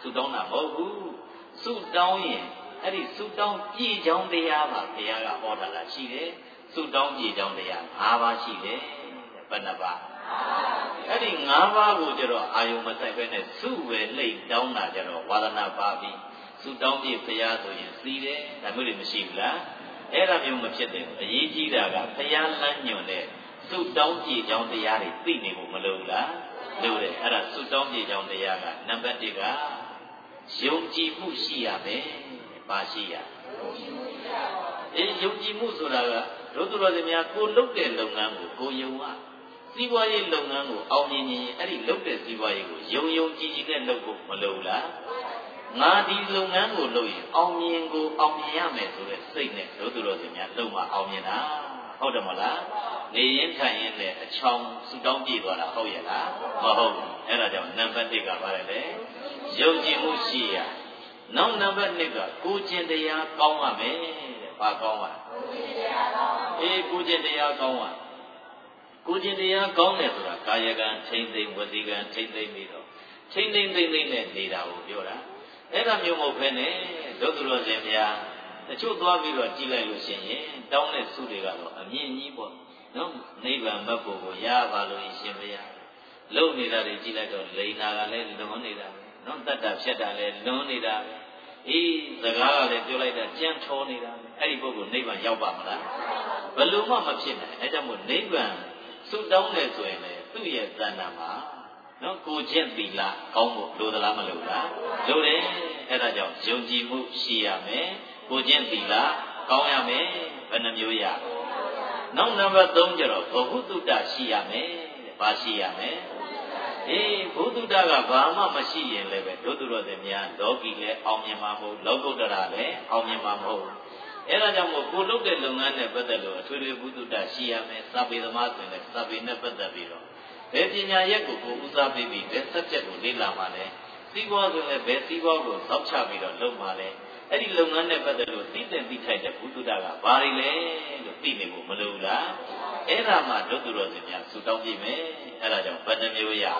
ဆုတောင်းတာမဟုတ်ဘူးဆုတောင်းရင်အဲ့ဒီဆုတောင်းကြည်ကြောင်းတရားပါဘုရားကဟောတာလားရှိတယ်ဆုတောင်းကြည်ကြောင်းတရား၅ပါးရှိတယ်ဘယ်နှပါးအဲ့ဒီ၅ပါးကိုကျတော့အာယုံမဆိုင်ပဲနဲ့ဆုပဲလှိတ်တောင်းတာကျတော့ဝါဒနာပါပြီဆုတောင်းကြည်ဘုရားဆိုရင်စီးတယ်ဒါမျိုးတွေမရှိဘူးလားအဲ့ဒါမျိုးမဖြစ်တယ်အရေးကြီးတာကဘုရားလမ်းညွှန်တဲ့ဆုတောင်းကြည်ကြောင်းတရားတွေသိနေဖို့မလိုဘူးလားလိုတယ်အဲ့ဒါဆုတောင်းကြည်ကြောင်းတရားကနံပါတ်1ကယုံကြည်မှုရှိရမယ်ပါရှိရယုံကြည်မှုဆိုတာကတို့သူတော်စင်များကိုလုပ်တဲ့လုပ်ငန်းကိုကိုယုံရစီးပွားရေးလုပ်ငန်းကိုအောင်မြင်ရင်အဲ့ဒီလုပ်တဲ့စီးပွားရေးကိုယုံယုံကြည်ကြည်နဲ့လုပ်ဖို့မလိုဘူးလားငါဒီလုပ်ငန်းကိုလုပ်ရင်အောင်မြင်ကိုအောင်မြင်ရမယ်ဆိုတဲ့စိတ်နဲ့တို့သူတော်စင်များလုပ်မှအောင်မြင်တာဟုတ်တယ်မလားနေရင်ထိုင်ရင်လည်းအချောင်းဆူတောင်းပြေသွားတာဟုတ်ရဲ့လားမဟုတ်ဘူးအဲ့ဒါကြောင့်နံပါတ်1ကပါတယ်လေယုံကြည်မှုရှိရနောက်နံပါတ်2ကကိုကျင့်တရားကောင်းရမယ်တဲ့ဘာကောင်းရကိုကျင့်တရားကောင်းရကိုကျင့်တရားကောင်းတယ်ဆိုတာကာယကံထိမ့်သိမ့်ဝစီကံထိမ့်သိမ့်ပြီးတော့ထိမ့်သိမ့်သိမ့်နဲ့နေတာကိုပြောတာအဲ့ဒါမျိုးမဟုတ်ဘဲနဲ့ဒုသူတော်စင်များတချို့သွားပြီးတော့ကြည်လိုက်လို့ရှိရင်တောင်းတဲ့ဆုတွေကတော့အမြင့်ကြီးပေါ့နော်နိဗ္ဗာန်မတ်ဖို့ကိုရပါလို့ရှင်ဘုရားလုံနေတာတွေကြည်လိုက်တော့လိန်နာကလည်းလွန်နေတာပဲနော်တတ်တာဖြတ်တာလည်းလွန်နေတာပဲအေးစကားကလည်းပြောလိုက်တာကြမ်းထောနေတာပဲအဲ့ဒီပုဂ္ဂိုလ်နိဗ္ဗာန်ရောက်ပါမလားဘယ်လိုမှမဖြစ်နိုင်အဲကြောင့်မို့နိဗ္ဗာန်ဆုတောင်းတယ်ဆိုရင်လေသူ့ရဲ့သဏ္ဍာန်မှာနော်ကိုချင်းသီလကောင်းဖို့လိုသလားမလိုလားလိုတယ်အဲ့ဒါကြောင့်ယုံကြည်မှုရှိရမယ်ကိုချင်းသီလကောင်းရမယ်ဘယ်နှမျိုးရနောက်နံပါတ်3ကျတော့ဘဝုတုတ္တရှိရမယ်ဘာရှိရမယ်ဘုဒ္ဓကဘာမှမရှိရင်လည်းပဲတို့သူတော်စင်များလောကီလည်းအောင်မြင်မှာမဟုတ်လောကုတ္တရာလည်းအောင်မြင်မှာမဟုတ်အဲ့ဒါကြောင့်မို့ကိုလုပ်တဲ့လုပ်ငန်းနဲ့ပတ်သက်လို့အထွေထွေဘုဒ္ဓရှိရမယ်စာပေသမားဆိုရင်လည်းစာပေနဲ့ပတ်သက်ပြီးတော့ဘယ်ပညာရက်ကိုဦးစားပေးပြီးဘယ် subject ကိုလေ့လာမှာလဲစီးပွားဆိုရင်လည်းဘယ်စီးပွားကိုစောင့်ချပြီးတော့လုပ်မှာလဲအဲ့ဒီလုပ်ငန်းနဲ့ပတ်သက်လို့သိတဲ့သိထိုက်တဲ့ဘုဒ္ဓကဘာတွေလဲလို့သိနေဖို့မလိုဘူးလားအဲ့ဒါမှဒုသူတော်စင်များဆူတောင်းပြမယ်အဲ့ဒါကြောင့်ဘယ်နှမျိုးရ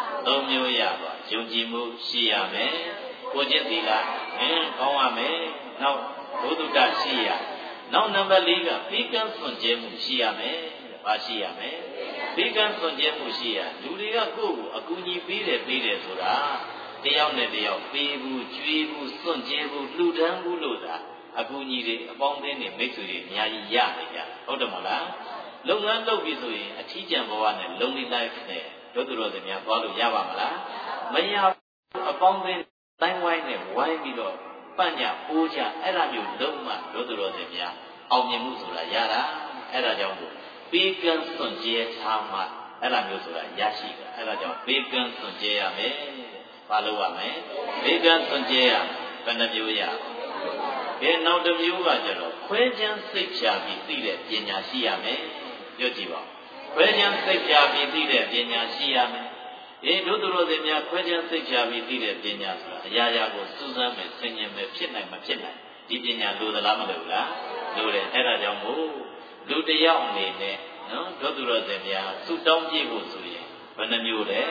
3မျိုးရပါယုံကြည်မှုရှိရမယ်ကိုကျင့်သီလကောင်းရမယ်နောက်ဘုဒ္ဓရှိရနောက်နံပါတ်4ကပြီးကန်းစွန့်ကြဲမှုရှိရမယ်ဘာရှိရမယ်ပြီးကန်းစွန့်ကြဲမှုရှိရလူတွေကကိုယ့်ကိုအကူအညီပေးတယ်ဆိုတာတယောက်နဲ့တယောက်ပေးဘူးကြွေးဘူးစွန့်ကြဲဘူးလှူဒန်းဘူးလို့သာအကူအညီတွေအပေါင်းအသင်းတွေမိတ်ဆွေတွေအများကြီးရနေကြဟုတ်တယ်မလားလုပ်ငန်းလုပ်ပြီဆိုရင်အထီးကျန်ဘဝနဲ့ lonely life နဲ့တို့သူတော်စင်များသွားလို့ရပါမလားမရအပေါင်းအသင်းတိုင်းဝိုင်းနဲ့ဝိုင်းပြီးတော့ပတ်ညပိုးကြအဲ့ဒါမျိုးလုံးမှတို့သူတော်စင်များအောင်မြင်မှုဆိုတာရတာအဲ့ဒါကြောင့်မို့ပေးကမ်းစွန့်ကြဲထားမှအဲ့ဒါမျိုးဆိုတာရရှိတာအဲ့ဒါကြောင့်ပေးကမ်းစွန့်ကြဲရမယ်ဘာလို့ရမလဲပေးကမ်းစွန့်ကြဲရဘယ်နှမျိုးရနောက်တစ်မျိုးကကျတော့ခွဲခြမ်းစိတ်ဖြာပြီးသိတဲ့ပညာရှိရမယ်ပြောကြည့်ပါခွဲခြမ်းစိတ်ဖြာပြီးသိတဲ့ပညာရှိရမယ်တို့သူတော်စင်များခွဲခြမ်းစိတ်ဖြာပြီးသိတဲ့ပညာဆိုတာအရာရာကိုစူးစမ်းမယ်ဆင်ခြင်မယ်ဖြစ်နိုင်မဖြစ်နိုင်ဒီပညာလိုသလားမလိုလားလိုတယ်အဲ့ဒါကြောင့်မို့လူတယောက်အနေနဲ့နော်တို့သူတော်စင်များဆူတောင်းပြဖို့ဆိုရင်ဘယ်နှမျိုးလဲ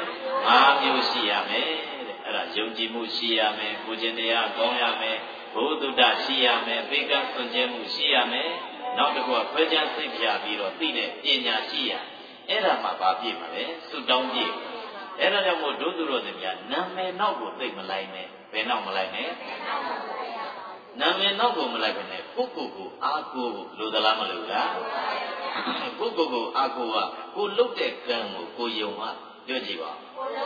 5မျိုးရှိရမယ်တဲ့အဲ့ဒါယုံကြည်မှုရှိရမယ်ကိုကျင့်တရားကောင်းရမယ်ဘုဒ္ဓရှိရမယ်ပေကံစွန့်ကြဲမှုရှိရမယ်နောက်တစ်ခုကခွဲခြားစိတ်ဖြာပြီးတော့သိတဲ့ပညာရှိရအဲ့ဒါမှဘာပြည့်မှာလဲဆူတောင်းပြည့်အဲ့ဒါကြောင့်မို့ဒုသူတော်စင်များနာမည်နောက်ကိုသိမလိုက်နဲ့ဘယ်နောက်မလိုက်နဲ့နာမည်နောက်ကိုမလိုက်ဘဲနဲ့ပုဂ္ဂိုလ်ကိုအားကိုးလို့သလားမလို့လားပုဂ္ဂိုလ်ကိုအားကိုးကကိုလုတ်တဲ့ကံကိုကိုယုံမှပြောကြည့်ပါ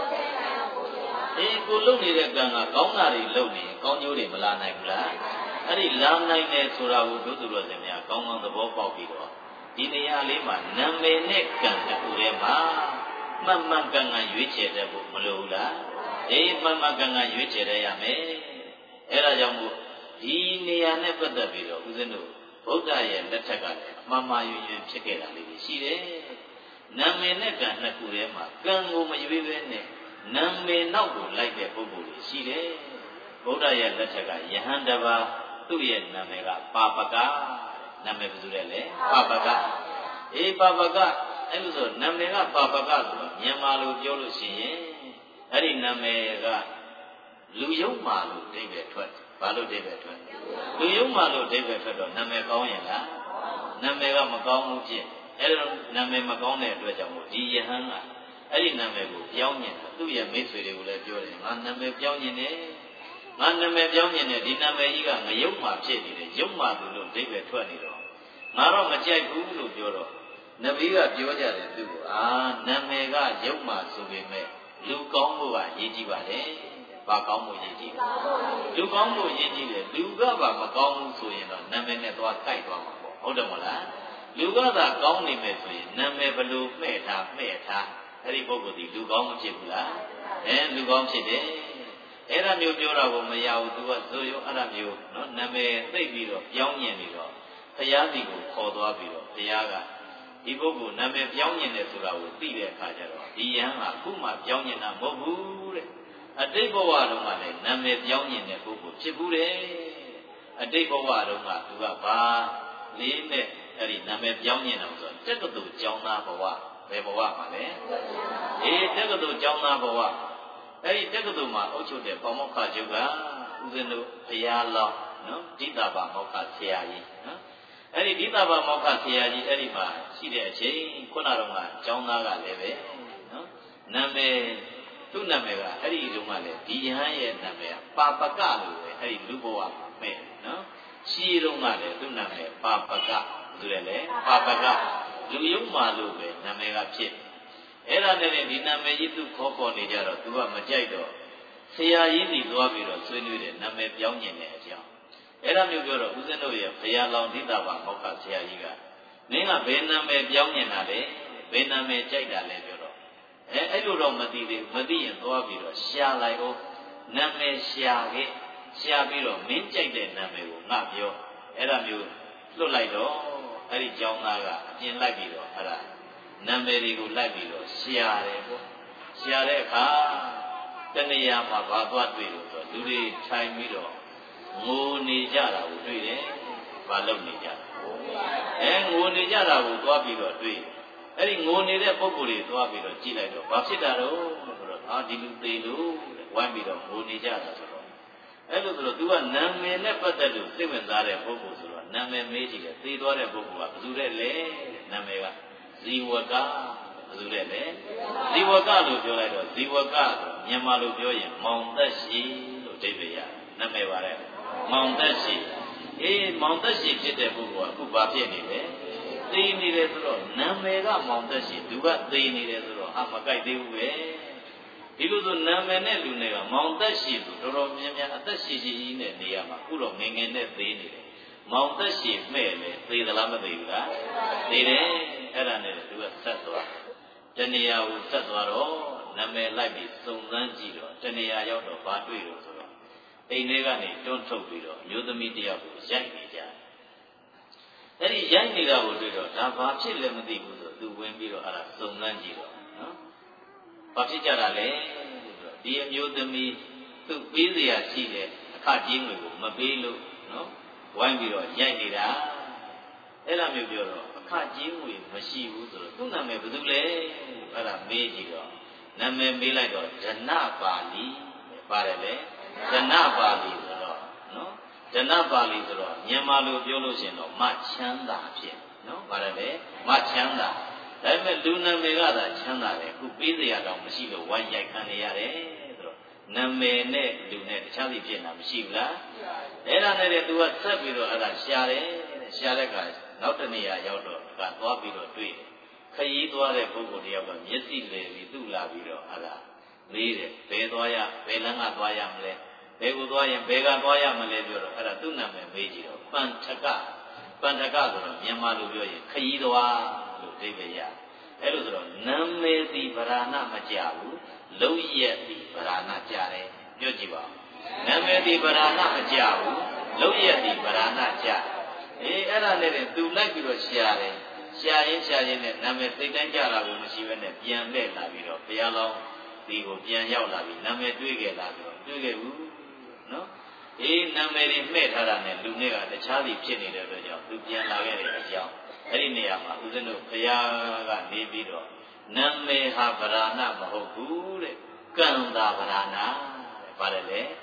ကိုလုတ်နေတဲ့ကံကကောင်းတာတွေလုတ်နေကောင်းကျိုးတွေမလာနိုင်ဘူးလားအဲ့ဒီလာနိုင်တယ်ဆိုတာကိုဒုသူတော်စင်များကောင်းကောင်းသဘောပေါက်ပြီးတော့ဒီနေရာလေးမှာနာမည်နဲ့ကံတစ်ခုထဲမှာမှန်မှန်ကန်ကန်ရွေးချယ်တဲ့ဖို့မလိုဘူးလားမှန်မှန်ကန်ကန်ရွေးချယ်ရရမယ်အဲ့ဒါကြောင့်မို့ဒီနေရာနဲ့ပတ်သက်ပြီးတော့ဦးဇင်းတို့ဗုဒ္ဓရဲ့လက်ထက်ကလည်းအမှားမှားယွင်းယွင်းဖြစ်ခဲ့တာလေးရှိတယ်နာမည်နဲ့ကံနှစ်ခုထဲမှာကံကိုမရွေးဘဲနဲ့နာမည်နောက်ကိုလိုက်တဲ့ပုဂ္ဂိုလ်တွေရှိတယ်ဗုဒ္ဓရဲ့လက်ထက်ကယဟန်တပါးသူ့ရဲ့နာမည်ကပါပကနာမည်ဘယ်သူလဲပါပကပါပကအဲ့လိုဆိုနာမည်ကပါပကဆိုတော့မြန်မာလိုပြောလို့ရှိရင်အဲ့ဒီနာမည်ကလူယုံမာလို့ဒိဗေထွက်ဘာလို့ဒိဗေထွက်လူယုံမာလို့ဒိဗေထွက်တော့နာမည်ကောင်းရင်လားနာမည်ကမကောင်းဘူးဖြစ်အဲ့ဒါနာမည်မကောင်းတဲ့အတွက်ကြောင့်ဒီယဟန်ကအဲ့ဒီနာမည်ကိုပြောင်းညင်သူ့ရဲ့မိတ်ဆွေတွေကိုလည်းပြောတယ်ငါနာမည်ပြောင်းညင်တယ်ငါနာမည်ပြောင်းညင်တယ်ဒီနာမည်ကြီးကငရုံမာဖြစ်နေတယ်ယုံမာသူလို့ဒိဗေထွက်နေတော့ငါတော့မကြိုက်ဘူးလို့ပြောတော့နဗီကပြောကြတယ်သူကနာမည်ကယုံမာဆိုပေမဲ့လူကောင်းဖို့ကရည်ကြည့်ပါတယ်ဘာကောင်းဖို့ရည်ကြည့်လူကောင်းဖို့ရည်ကြည့်တယ်လူကပါမကောင်းဘူးဆိုရင်တော့နာမည်နဲ့သွားကြိုက်သွားမှာပေါ့ဟုတ်တယ်မလားလူကသာကောင်းနေမယ်ဆိုရင်နာမည်ဘလို့မှဲ့ထားအဲ့ဒီပုဂ္ဂိုလ်ဒီလူကောင်းမဖြစ်ဘူးလားလူကောင်းဖြစ်တယ်အဲ့ဒါမျိုးပြောတာကိုမရဘူးသူကဇိုးရောအဲ့ဒါမျိုးနော်နာမည်သိပြီးတော့ပြောင်းညင်နေတော့ဘုရားစီကိုခေါ်သွားပြီးတော့ဘုရားကဒီပုဂ္ဂိုလ်နာမည်ပြောင်းညင်တယ်ဆိုတာကိုသိတဲ့အခါကျတော့ဒီယဟန်ကအခုမှပြောင်းညင်တာမဟုတ်ဘူးတဲ့အတိတ်ဘဝတုန်းကလည်းနာမည်ပြောင်းညင်တဲ့ပုဂ္ဂိုလ်ဖြစ်ဘူးတယ်အတိတ်ဘဝတုန်းကသူကဘာလေးနဲ့အဲ့ဒီနာမည်ပြောင်းညင်တယ်ဆိုတော့တက္ကသိုလ်ကျောင်းသားဘဝဘယ်ဘဝမှာလဲတက္ကသိုလ်ကျောင်းသားဘဝအဲ့ဒီတက္ကသိုလ်မှာအုပ်ချုပ်တဲ့ပေါမောက္ခချုပ်ကဦးဇင်းတို့ဘုရားလောင်းနော်ဒိဋ္ဌဘာမောက္ခဆရာကြီးနော်အဲ့ဒီဒိဋ္ဌဘာမောက္ခဆရာကြီးအဲ့ဒီမှာရှိတဲ့အချိန်ခုနတော့ကကျောင်းသားကလည်းပဲနော်နာမည်သူ့နာမည်ကအဲ့ဒီတုန်းကလည်းဒီယဟန်ရဲ့နာမည်ကပါပကလို့ပဲအဲ့ဒီလူဘဝမှာမဲ့နော်ရှိတုန်းကလည်းသူ့နာမည်ပါပကဆိုရလေပါပကလူယုံမာလို့ပဲနာမည်ကဖြစ်အဲ့ဒါနဲ့ဒီနာမည်ကြီးသူခေါ်ပေါ်နေကြတော့သူကမကြိုက်တော့ဆရာကြီးကြီးသွားပြီးတော့ဆွေးနွေးတယ်နာမည်ပြောင်းညင်တဲ့အကြောင်းအဲ့ဒါမျိုးပြောတော့ဦးဇင်းတို့ရဲ့ဘုရားလောင်းဒိဋ္ဌဘာမောက္ခဆရာကြီးကမင်းကဘယ်နာမည်ပြောင်းညင်တာလဲဘယ်နာမည်ကြိုက်တာလဲပြောတော့အဲ့လိုတော့မသိသေးဘူးမသိရင်သွားပြီးတော့ရှာလိုက်အောင်နာမည်ရှာခဲ့ရှာပြီးတော့မင်းကြိုက်တဲ့နာမည်ကိုငါပြောအဲ့ဒါမျိုးလွတ်လိုက်တော့အဲ့ဒီကျောင်းသားကအပြင်လိုက်ပြီးတော့အဲ့ဒါနာမည်တွေကိုလိုက်ပြီးတော့ရှာတယ်ပေါ့ရှာတဲ့အခါတဏှာမှာဘာသွားတွေ့လို့ဆိုလူတွေထိုင်ပြီးတော့ငိုနေကြတာကိုတွေ့တယ်ဘာလုပ်နေကြငိုနေကြတာကိုသွားပြီးတော့တွေ့အဲ့ဒီငိုနေတဲ့ပုံကိုယ်တွေသွားပြီးတော့ကြည့်လိုက်တော့ဘာဖြစ်တာတော့ဆိုတော့ဒီလူသေးလို့ဝိုင်းပြီးတော့ငိုနေကြတာဆိုတော့အဲ့လိုဆိုတော့ तू ကနာမည်နဲ့ပတ်သက်လို့စိတ်ဝင်စားတဲ့ပုံကိုယ်ဆိုတော့နာမည်မေးကြည့်တယ်သေသွားတဲ့ပုံကဘယ်သူလဲနာမည်ကဇီဝကဘယ်သူလဲဇီဝကလို့ပြောလိုက်တော့ဇီဝကဆိုမြန်မာလိုပြောရင်မောင်သက်ရှိလို့အဓိပ္ပာယ်ရနာမည်ပါတဲ့မောင်သက်ရှိမောင်သက်ရှိဖြစ်တဲ့ပုဂ္ဂိုလ်ကအခုဘာဖြစ်နေလဲသိနေတယ်ဆိုတော့နာမည်ကမောင်သက်ရှိသူကသိနေတယ်ဆိုတော့မကြိုက်သေးဘူးပဲဒီလိုဆိုနာမည်နဲ့လူတွေကမောင်သက်ရှိဆိုတော်တော်များများအသက်ရှိရှိကြီးနဲ့နေရမှာအခုတော့ငယ်ငယ်နဲ့သိနေတယ်မောင်သက်ရှိမဲ့လေသိသလားမသိဘူးလားသိတယ်အဲ့ဒါနဲ့သူကဆက်သွားတဏှာကိုဆက်သွားတော့နာမည်လိုက်ပြီးစုံစမ်းကြည့်တော့တဏှာရောက်တော့ဘာတွေ့လို့ဆိုတော့အိမ်ထဲကနေတွန်းထုတ်ပြီးတော့အမျိုးသမီးတယောက်ကိုရိုက်နေကြတယ်အဲ့ဒီရိုက်နေတာကိုတွေ့တော့ဒါဘာဖြစ်လဲမသိဘူးဆိုသူဝင်ပြီးတော့အဲ့ဒါစုံစမ်းကြည့်တော့နော်ဘာဖြစ်ကြတာလဲဆိုတော့ဒီအမျိုးသမီးသူပေးเสียရှိတဲ့အခကြေးငွေကိုမပေးလို့နော်ဝိုင်းပြီးတော့ရိုက်နေတာအဲ့ဒါမျိုးပြောတော့အခကြေးငွေမရှိဘူးဆိုတော့သူ့နာမည်ဘယ်သူလဲအဲ့ဒါမေးကြည့်တော့နာမည်မေးလိုက်တော့ဒနပါဠိပါတယ်လေဒနပါဠိဆိုတော့နော်ဒနပါဠိဆိုတော့မြန်မာလိုပြောလို့ရှိရင်တော့မချမ်းသာဖြစ်နော်ပါတယ်လေမချမ်းသာဒါပေမဲ့လူနာမည်ကသာချမ်းသာတယ်အခုပေးเสียတော့မရှိလို့ဝိုင်းရိုက်ခံနေရတယ်ဆိုတော့နာမည်နဲ့လူနဲ့တခြားစီဖြစ်တာမရှိဘူးလားအဲ့ဒါနဲ့သူကဆက်ပြီးတော့အဲ့ဒါရှာတယ်ရှာတဲ့အခါနောက်တနေရာရောက်တော့ကသွားပြီးတော့တွေ့တယ်ခရီးသွားတဲ့ပုဂ္ဂိုလ်တယောက်ကမျက်စိလေပြီးသူ့လာပြီးတော့အဲ့ဒါမေးတယ်ဘယ်သွားရဘယ်လမ်းကသွားရမလဲဘယ်ကိုသွားရင်ဘယ်ကသွားရမလဲပြောတော့အဲ့ဒါသူ့နာမည်မေးကြည့်တော့ပန္ထကဆိုတော့မြန်မာလိုပြောရင်ခရီးသွားလို့အဓိပ္ပာယ်ရအဲ့လိုဆိုတော့နာမည်စီဗราဏမကြဘူးလုံးရက်စီဗราဏကြတယ်ပြောကြည့်ပါနာမည်စီဗราဏမကြဘူးလုံးရက်စီဗราဏကြအဲ့ဒါနဲ့သူလိုက်ပြီးတော့ရှာတယ်ရှာရင်နဲ့နာမည်သိတိုင်းကြတာကိုမရှိဘဲနဲ့ပြန်လှည့်လာပြီးတော့ဘုရားလောင်းဒီကိုပြန်ရောက်လာပြီးနာမည်တွေးခဲ့လာပြီးတော့တွေးခဲ့ဘူးနော်နာမည်တွေမှဲ့ထားတာနဲ့လူတွေကတခြားစီဖြစ်နေတဲ့အတွက်ကြောင့်သူပြန်လာခဲ့တဲ့အကြောင်းအဲ့ဒီနေရာမှာဦးဇင်းတို့ဘုရားကနေပြီးတော့နာမည်ဟာဗราဏမဟုတ်ဘူးတဲ့ကံတာဗราဏတဲ့ပါတယ်လေ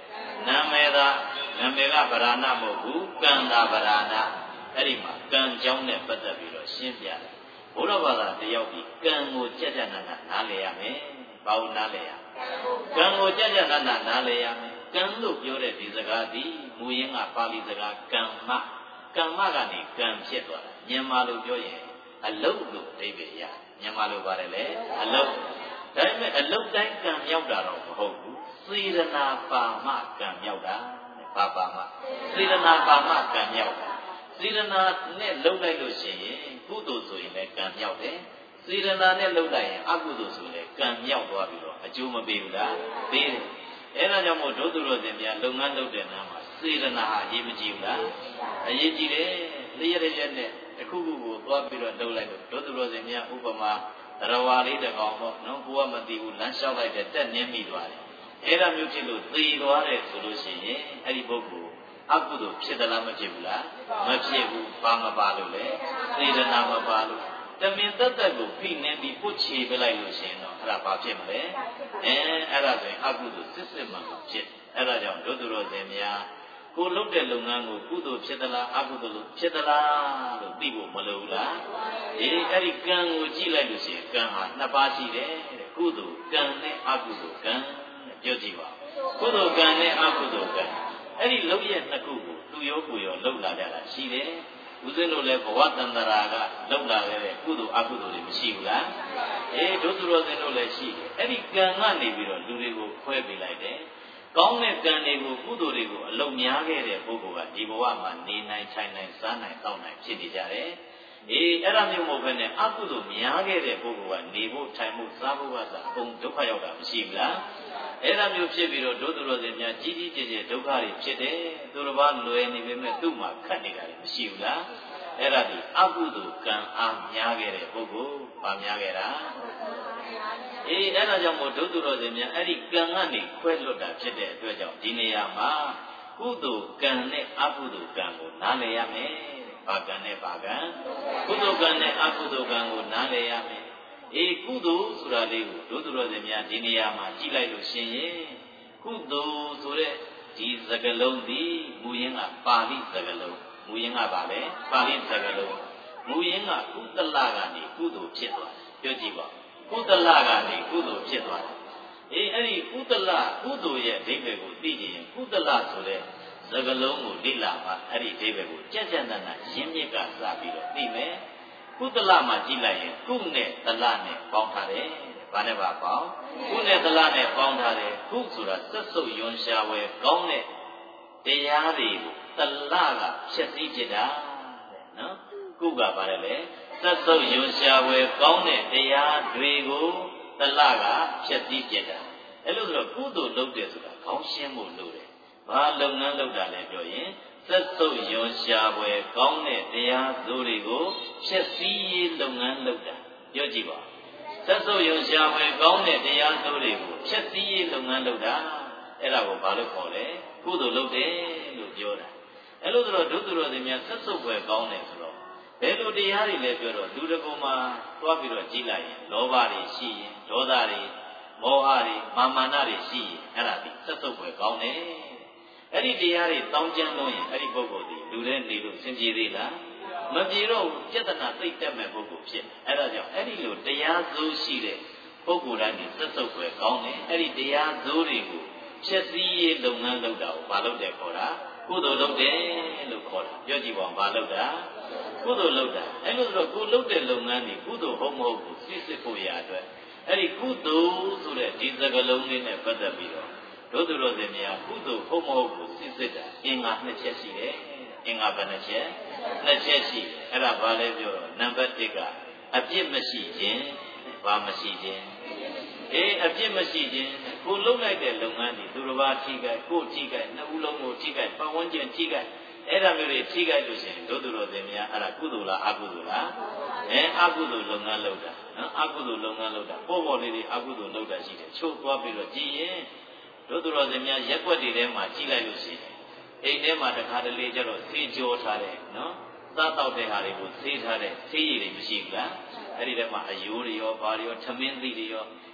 နာမည်ကဗราဏမဟုတ်ဘူးကံသာဗราဏအဲ့ဒီမှာကံကြောင်းနဲ့ပတ်သက်ပြီးတော့ရှင်းပြတယ်ဘုရားဘာသာတယောက်ဒီကံကိုကြက်ကြနာနားလည်ရမယ်ဘာလို့နားလည်ရကံကိုကြက်ကြနာနားလည်ရမယ်ကံလို့ပြောတဲ့ဒီစကားဒီမူရင်းကပါဠိစကားကမ္မကနေကံဖြစ်သွားတာမြန်မာလိုပြောရင်အလုတ်လို့အဓိပ္ပာယ်ရမြန်မာလိုပါတယ်လေအလုတ်ဒါပေမဲ့အလုတ်တိုင်းကံမြောက်တာတော့မဟုတ်ဘူးစေရနာပါမကံမြောက်တာပါမစေရနာပါမကံမြောက်တာစေရနာနဲ့လှုပ်လိုက်လို့ရှိရင်ကုသိုလ်ဆိုရင်လည်းကံမြောက်တယ်စေရနာနဲ့လှုပ်လိုက်ရင်အကုသိုလ်ဆိုလည်းကံမြောက်သွားပြီးတော့အကျိုးမပေးဘူးလားပေးတယ်အဲဒါကြောင့်မို့ဒုသူတော်စင်များလုပ်ငန်းလုပ်တဲ့နာမှာစေရနာဟာအရေးမကြီးဘူးလားအရေးကြီးတယ်လျက်ရက်နဲ့တစ်ခုခုကိုသွားပြီးတော့လုပ်လိုက်လို့ဒုသူတော်စင်များဥပမာတရဝါလေးတစ်ကောင်ပေါ့နော်ကိုကမသိဘူးလမ်းလျှောက်လိုက်တဲ့တက်နင်းမိသွားတယ်အဲ့ဒါမျိုးဖြစ်လို့သေသွားတယ်ဆိုလို့ရှိရင်အဲ့ဒီပုဂ္ဂိုလ်အကုသိုလ်ဖြစ်သလားမဖြစ်ဘူးလားမဖြစ်ဘူးဘာမပါလို့လဲစေတနာမပါလို့တမင်သက်သက်ကိုဖိနေပြီးပုတ်ချေပလိုက်လို့ရှိရင်တော့အဲ့ဒါဘာဖြစ်မလဲအဲ့ဒါဆိုရင်အကုသိုလ်စစ်မှန်ဖြစ်အဲ့ဒါကြောင့်ဒုသူတော်စင်များကိုလုပ်တဲ့လုပ်ငန်းကိုကုသိုလ်ဖြစ်သလားအကုသိုလ်ဖြစ်သလားလို့သိဖို့မလိုဘူးလားအဲ့ဒီကံကိုကြည့်လိုက်လို့ရှိရင်ကံဟာနှစ်ပါးရှိတယ်တဲ့ကုသိုလ်ကံနဲ့အကုသိုလ်ကံပြောကြည့်ပါကုသိုလ်ကံနဲ့အကုသိုလ်ကံအဲ့ဒီလုပ်ရနှစ်ခုကိုသူရောကိုရောလှုပ်လာကြတာရှိတယ်ဦးဇင်းတို့လည်းဘဝတန္တရာကလှုပ်လာခဲ့တဲ့ကုသိုလ်အကုသိုလ်တွေမရှိဘူးလားဒုသူတော်စင်တို့လည်းရှိတယ်အဲ့ဒီကံကနေပြီးတော့လူတွေကိုခွဲပေးလိုက်တယ်ကောင်းတဲ့ကံတွေကိုကုသိုလ်တွေကိုအလုံးများခဲ့တဲ့ပုဂ္ဂိုလ်ကဒီဘဝမှာနေနိုင်ထိုင်နိုင်စားနိုင်တောက်နိုင်ဖြစ်နေကြတယ်အဲ့ဒါမျိုးမဟုတ်ဘဲနဲ့အကုသိုလ်များခဲ့တဲ့ပုဂ္ဂိုလ်ကနေဖို့ထိုင်ဖို့စားဖို့ကစအကုန်ဒုက္ခရောက်တာမရှိဘူးလားအဲ့ဒါမျိုးဖြစ်ပြီးတော့ဒုသူတော်စင်များကြီးကြီးကျယ်ကျယ်ဒုက္ခတွေဖြစ်တယ်သူတစ်ပါးလွယ်နေပေမဲ့သူ့မှာခက်နေတာမရှိဘူးလားအဲ့ဒါဒီအကုသိုလ်ကံအားများခဲ့တဲ့ပုဂ္ဂိုလ်ဘာများခဲ့တာအဲ့ဒါကြောင့်မို့ဒုသူတော်စင်များအဲ့ဒီကံကနေခွဲလွတ်တာဖြစ်တဲ့အတွက်ကြောင့်ဒီနေရာမှာကုသိုလ်ကံနဲ့အကုသိုလ်ကံကိုနားလည်ရမယ်ဘာကံနဲ့ဘာကံကုသိုလ်ကံနဲ့အကုသိုလ်ကံကိုနားလည်ရမယ်ကုသိုလ်ဆိုတာလေးကိုဒုသူတော်စင်များဒီနေရာမှာကြည့်လိုက်လို့ရှင်ရင်ကုသိုလ်ဆိုတဲ့ဒီစကားလုံးဒီမူရင်းကပါဠိစကားလုံးမူရင်းကပါလေပါဠိစကားလုံးမူရင်းကကုသလကနေကုသိုလ်ဖြစ်သွားတယ်ပြောကြည့်ပါကုသလကနေကုသိုလ်ဖြစ်သွားတယ်အဲ့ဒီကုသလကုသိုလ်ရဲ့အဓိပ္ပာယ်ကိုသိကြရင်ကုသလဆိုတဲ့စကားလုံးကိုလေ့လာမှအဲ့ဒီအဓိပ္ပာယ်ကိုကြံ့ကြံ့တန်တန်ရင်းမြစ်ကစပြီးတော့သိမယ်ကုသလမှာကြည့်လိုက်ရင်ကုနဲ့တလနဲ့ပေါင်းထားတယ်ဘာနဲ့ပါပေါင်းကုနဲ့တလနဲ့ပေါင်းထားတယ်ကုဆိုတာစက်စုပ်ယွန်ရှာဝဲကောင်းတဲ့တရားတွေကိုတလကဖြည့်ဆည်းจิตတာတဲ့နော်ကုကပါတယ်လေစက်စုပ်ယွန်ရှာဝဲကောင်းတဲ့တရားတွေကိုတလကဖြည့်ဆည်းจิตတာအဲ့လိုဆိုတော့ကုသိုလ်လုပ်တယ်ဆိုတာခေါင်းရှင်းဖို့လိုတယ်ဘာလုပ်ငန်းလုပ်တာလဲပြောရင်စက်စုပ်ယွန်ရှာဝဲကောင်းတဲ့တရားစိုးတွေကိုဖြည့်ဆည်းရေးလုပ်ငန်းလုပ်တာပြောကြည့်ပါစက်စုပ်ယွန်ရှာဝဲကောင်းတဲ့တရားစိုးတွေကိုဖြည့်ဆည်းရေးလုပ်ငန်းလုပ်တာအဲ့ဒါကိုဘာလို့ခေါ်လဲကုသိုလ်လုပ်တယ်လို့ပြောတာအဲ့လိုဆိုတော့ဒုသူတော်စင်များစက်စုပ်ွယ်ကောင်းတယ်ဆိုတော့ဘယ်လိုတရားတွေလဲပြောတော့လူတကုံမှာသွားပြီးတော့ကြည့်လိုက်ရင်လောဘတွေရှိရင်ဒေါသတွေမောဟတွေမာမာနတွေရှိရင်အဲ့ဒါဒီစက်စုပ်ွယ်ကောင်းတယ်အဲ့ဒီတရားတွေတောင်းကျမ်းလို့ရင်အဲ့ဒီပုဂ္ဂိုလ်ဒီလူထဲနေလို့စင်ပြေသေးလားမပြေတော့ဘူးပြဿနာသိပ်တက်မဲ့ပုဂ္ဂိုလ်ဖြစ်အဲ့ဒါကြောင့်အဲ့ဒီလိုတရားစိုးရှိတဲ့ပုဂ္ဂိုလ်တိုင်းဒီစက်စုပ်ွယ်ကောင်းတယ်အဲ့ဒီတရားစိုးတွေကိုဖြည့်ဆည်းရေးလုပ်ငန်းလုပ်တာကိုဘာလုပ်တယ်ခေါ်တာကုသိုလ်လုပ်တယ်လို့ခေါ်တာပြောကြည့်ပါဦးဘာလုပ်တာကုသိုလ်လုပ်တာအဲ့လိုဆိုတော့ကိုလုပ်တဲ့လုပ်ငန်းတွေကုသိုလ်ဟုတ်မဟုတ်ကိုစစ်ဖို့ရအတွက်အဲ့ဒီကုသိုလ်ဆိုတဲ့ဒီစကားလုံးလေးနဲ့ပတ်သက်ပြီးတော့ဒုသူတော်စင်များကုသိုလ်ဟုတ်မဟုတ်ကိုစစ်တာအင်္ဂါနှစ်ချက်ရှိတယ်အင်္ဂါဘယ်နှချက်နှစ်ချက်ရှိတယ်အဲ့ဒါဘာလဲပြောတော့နံပါတ်1ကအပြစ်မရှိခြင်းဘာမရှိခြင်းအပြစ်မရှိခြင်းကိုလုပ်လိုက်တဲ့လုပ်ငန်းတွေသူတစ်ပါးထိခိုက်ကိုထိခိုက်နှစ်ဦးလုံးကိုထိခိုက်ပတ်ဝန်းကျင်ထိခိုက်အဲ့ဒါမျိုးတွေထိခိုက်လို့ရှိရင်ဒုသူတော်စင်များအဲ့ဒါကုသိုလ်လားအကုသိုလ်လားအကုသိုလ်လုပ်ငန်းလုပ်တာနော်အကုသိုလ်လုပ်ငန်းလုပ်တာပေါ်လေးတွေအကုသိုလ်လုပ်တာရှိတယ်ချို့သွားပြီးတော့ကြည်ရင်ဒုသူတော်စင်များရက်ွက်တွေထဲမှာကြည်လိုက်လို့ရှိရင်အိမ်ထဲမှာတခါတလေကျတော့ဆေးကြောထားတယ်နော်စားတောက်တဲ့ဟာတွေကိုဆေးထားတဲ့ဆေးရည်တွေမရှိဘူးလားအဲ့ဒီထဲမှာအယိုးတွေရောဘာတွေရောထမင်းသီးတွေရော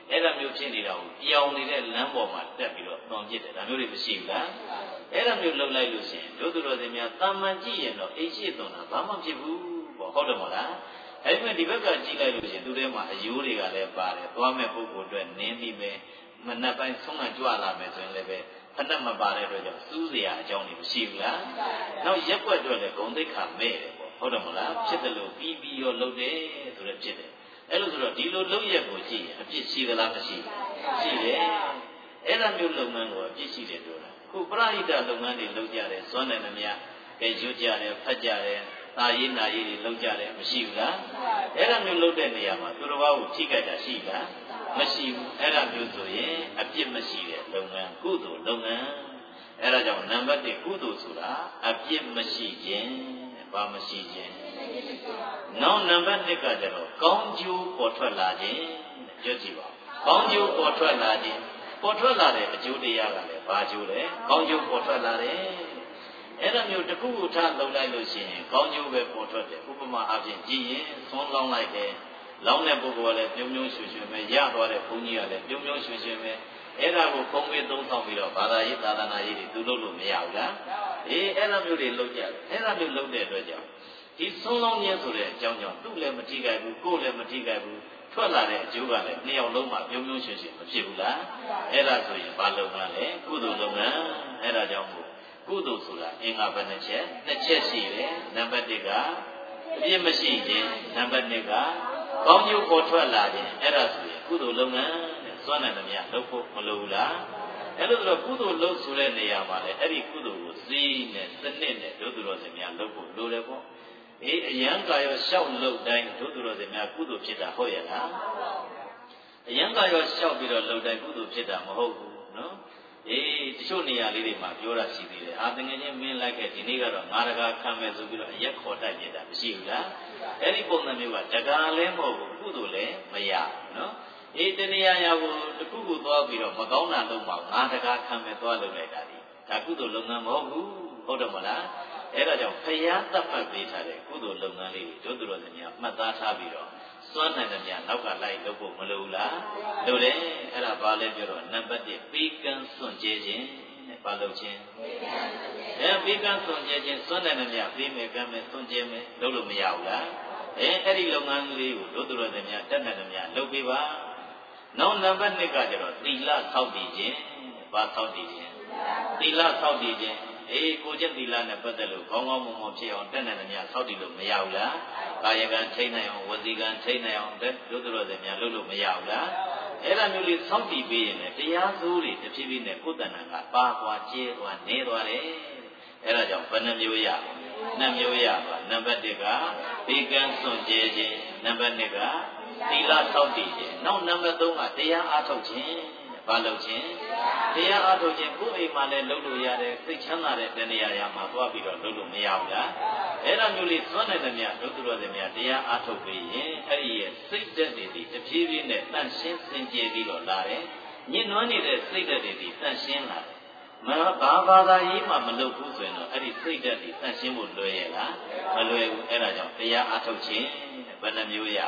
အဲ့ဒါမျိုးဖြစ်နေတာကိုပြောင်းနေတဲ့လမ်းပေါ်မှာတက်ပြီးတော့သွန်ပြစ်တယ်ဒါမျိုးတွေမရှိဘူးလားအဲ့ဒါမျိုးလှုပ်လိုက်လို့ရှိရင်တို့သူတော်စင်များတာမန်ကြည့်ရင်တော့အိတ်ရှိသွန်တာဘာမှဖြစ်ဘူးပေါ့ဟုတ်တယ်မဟုတ်လားအဲ့ဒီဒီဘက်ကကြည့်လိုက်လို့ရှိရင်သူထဲမှာအယိုးတွေကလည်းပါတယ်သွားမဲ့ပုဂ္ဂိုလ်အတွက်နင်းပြီးပဲမနှက်ပိုင်းဆုံးမကြွလာမယ်ဆိုရင်လည်းပဲဖက်နဲ့မပါတဲ့အတွက်ကြောင့်စူးစရာအကြောင်းတွေမရှိဘူးလားနောက်ရက်ွက်အတွက်လည်းဂုံသိက္ခာမဲ့တယ်ပေါ့ဟုတ်တယ်မဟုတ်လားဖြစ်တယ်လို့ပြီးပြီးရောလှုပ်တယ်ဆိုလည်းဖြစ်တယ်အဲ့လိုဆိုတော့ဒီလိုလှုပ်ရက်ကိုကြည့်ရင်အပြစ်ရှိသလားမရှိဘူးရှိတယ်အဲ့ဒါမျိုးလုပ်ငန်းကိုအပြစ်ရှိတယ်ပြောတာခုပရိဟိတလုပ်ငန်းတွေလုပ်ကြတယ်စွမ်းတယ်မများကဲရွတ်ကြတယ်ဖတ်ကြတယ်သာရေးနာရေးတွေလုပ်ကြတယ်မရှိဘူးလားအဲ့ဒါမျိုးလုပ်တဲ့နေရာမှာသူတော်ဘာကိုထိခိုက်တာရှိလားမရှိဘူးအဲ့ဒါမျိုးဆိုရင်အပြစ်မရှိတဲ့လုပ်ငန်းကုသိုလ်လုပ်ငန်းအဲ့ဒါကြောင့်နံပါတ်1ကုသိုလ်ဆိုတာအပြစ်မရှိခြင်းဘာမရှိခြင်းနောက်နံပါတ်2ကကျတော့ကောင်းကျိုးပေါ်ထွက်လာခြင်းကြွကြည့်ပါကောင်းကျိုးပေါ်ထွက်လာခြင်းပေါ်ထွက်လာတဲ့အကျိုးတရားကလည်းဘာကျိုးလဲကောင်းကျိုးပေါ်ထွက်လာတယ်အဲ့ဒါမျိုးတစ်ခုခုထားလုံလိုက်လို့ရှိရင်ကောင်းကျိုးပဲပေါ်ထွက်တယ်ဥပမာအပြင်ကြည့်ရင်သွန်းလောင်းလိုက်တယ်လောင်းတဲ့ပုဂ္ဂိုလ်ကလည်းပြုံးပြုံးရွှင်ရွှင်ပဲရသွားတဲ့ဘုန်းကြီးကလည်းပြုံးပြုံးရွှင်ရွှင်ပဲအဲ့ဒါကိုပုံပေးသုံးဆောင်ပြီးတော့ဘာသာရေးသာသနာရေးတွေသူလုပ်လို့မရဘူးလားအေးအဲ့လိုမျိုးတွေလုပ်ကြတယ်အဲ့လိုမျိုးလုပ်တဲ့အတွက်ကြောင့်ဒီသွန်းလောင်းခြင်းဆိုတဲ့အကြောင်းကြောင့်သူ့လည်းမထိခိုက်ဘူးကိုယ်လည်းမထိခိုက်ဘူးထွက်လာတဲ့အကျိုးကလည်းနှစ်ယောက်လုံးမှာပြုံးပြုံးရွှင်ရွှင်မဖြစ်ဘူးလားအဲ့ဒါဆိုရင်ဘာလုပ်မှလဲကုသိုလ်လုပ်ငန်းအဲ့ဒါကြောင့်မို့ကုသိုလ်ဆိုတာအင်္ဂါဘယ်နှချက်နှစ်ချက်ရှိတယ်နံပါတ်1ကအပြစ်မရှိခြင်းနံပါတ်2ကကောင်းကျိုးပေါ်ထွက်လာခြင်းအဲ့ဒါဆိုရင်ကုသိုလ်လုပ်ငန်းတဲ့စွမ်းနိုင်သမျှလုပ်ဖို့မလိုဘူးလားအဲ့လိုဆိုတော့ကုသိုလ်လုပ်ဆိုတဲ့နေရာမှာလည်းအဲ့ဒီကုသိုလ်ကိုစီးနဲ့စနစ်နဲ့ဒုသူတော်စင်များလုပ်ဖို့လိုတယ်ပေါ့အေးအယံကာရောရှောက်လုပ်တိုင်းဒုသူတော်စင်များကုသိုလ်ဖြစ်တာဟုတ်ရဲ့လားအယံကာရောရှောက်ပြီးတော့လုပ်တိုင်းကုသိုလ်ဖြစ်တာမဟုတ်ဘူးနော်အေးတချို့နေရာလေးတွေမှာပြောတာရှိသေးတယ်အာတငယ်ချင်းမင်းလိုက်ခဲ့ဒီနေ့ကတော့ငါတကာခံမယ်ဆိုပြီးတော့အရက်ခေါ်တိုက်နေတာမရှိဘူးလားအဲ့ဒီပုံစံမျိုးကတကာလည်းမဟုတ်ဘူးကုသိုလ်လည်းမရနော်အေးတနေရာရာကိုတခုခုသွားပြီးတော့မကောင်းတာလုပ်မှငါတကာခံမယ်သွားလုပ်လိုက်တာဒီဒါကုသိုလ်လုပ်ငန်းမဟုတ်ဘူးဟုတ်တယ်မလားအဲ့ဒါကြောင့်ဖယားသတ်မှတ်ပေးထားတဲ့ကုသိုလ်လုပ်ငန်းလေးတွေတို့တော်စင်များမှတ်သားထားပြီးတော့စွမ်းနိုင်တဲ့များနောက်ကလိုက်လုပ်ဖို့မလိုဘူးလားလိုတယ်အဲ့ဒါဘာလဲပြောတော့နံပါတ်1ပေးကမ်းစွန့်ကြဲခြင်းနဲ့ဘာလုပ်ခြင်းပေးကမ်းစွန့်ကြဲခြင်းစွန့်နိုင်တဲ့များပေးမယ်ကမ်းမယ်စွန့်ကြဲမယ်လုပ်လို့မရဘူးလားအဲ့ဒီလုပ်ငန်းလေးကိုတို့တော်စင်များတက်နိုင်တဲ့များလုပ်ပေးပါနောက်နံပါတ်2ကကျတော့သီလဆောက်တည်ခြင်းဘာဆောက်တည်ခြင်းသီလဆောက်တည်ခြင်းအေးကိုကျင့်သီလနဲ့ပတ်သက်လို့ကောင်းကောင်းမွန်မွန်ဖြစ်အောင်တက်နိုင်တဲ့များဆောက်တည်လို့မရဘူးလားကာယကံထိနိုင်အောင်ဝစီကံထိနိုင်အောင်တို့တော်စင်များလုပ်လို့မရဘူးလားအဲ့ဒါမျိုးလေးဆောက်တည်ပေးရင်လည်းတရားစိုးတွေတဖြည်းဖြည်းနဲ့ကိုယ်တဏ္ဍာကပါကွာကျဲသွားနေသွားတယ်အဲ့ဒါကြောင့်ဘယ်နှမျိုးရ2မျိုးရပါနံပါတ်1ကဘေကံစွန့်ကြဲခြင်းနံပါတ်2ကသီလဆောက်တည်ခြင်းနောက်နံပါတ်3ကတရားအားထုတ်ခြင်းဘာလုပ်ခြင်းတရားအားထုတ်ခြင်းကိုယ်အိမ်မှာလည်းလုပ်လို့ရတယ်စိတ်ချမ်းသာတဲ့တဏှာရာမှာသွားပြီးတော့လုပ်လို့မရဘူးလားအဲ့ဒါမျိုးလေးသွမ်းနိုင်တဲ့မြတ်ဒုက္ခတော်တဲ့မြတ်တရားအားထုတ်ပြီးရင်အဲ့ဒီရဲ့စိတ်ဓာတ်တွေတဖြည်းဖြည်းနဲ့တန့်ရှင်းစင်ကြယ်ပြီးတော့လာတယ်ညှဉ်းနှွမ်းနေတဲ့စိတ်ဓာတ်တွေတန့်ရှင်းလာတယ်ဘာသာရေးမှမလုပ်ဘူးဆိုရင်တော့အဲ့ဒီစိတ်ဓာတ်တွေတန့်ရှင်းဖို့လွယ်ရဲ့လားမလွယ်ဘူးအဲ့ဒါကြောင့်တရားအားထုတ်ခြင်းဘယ်နှမျိုးရ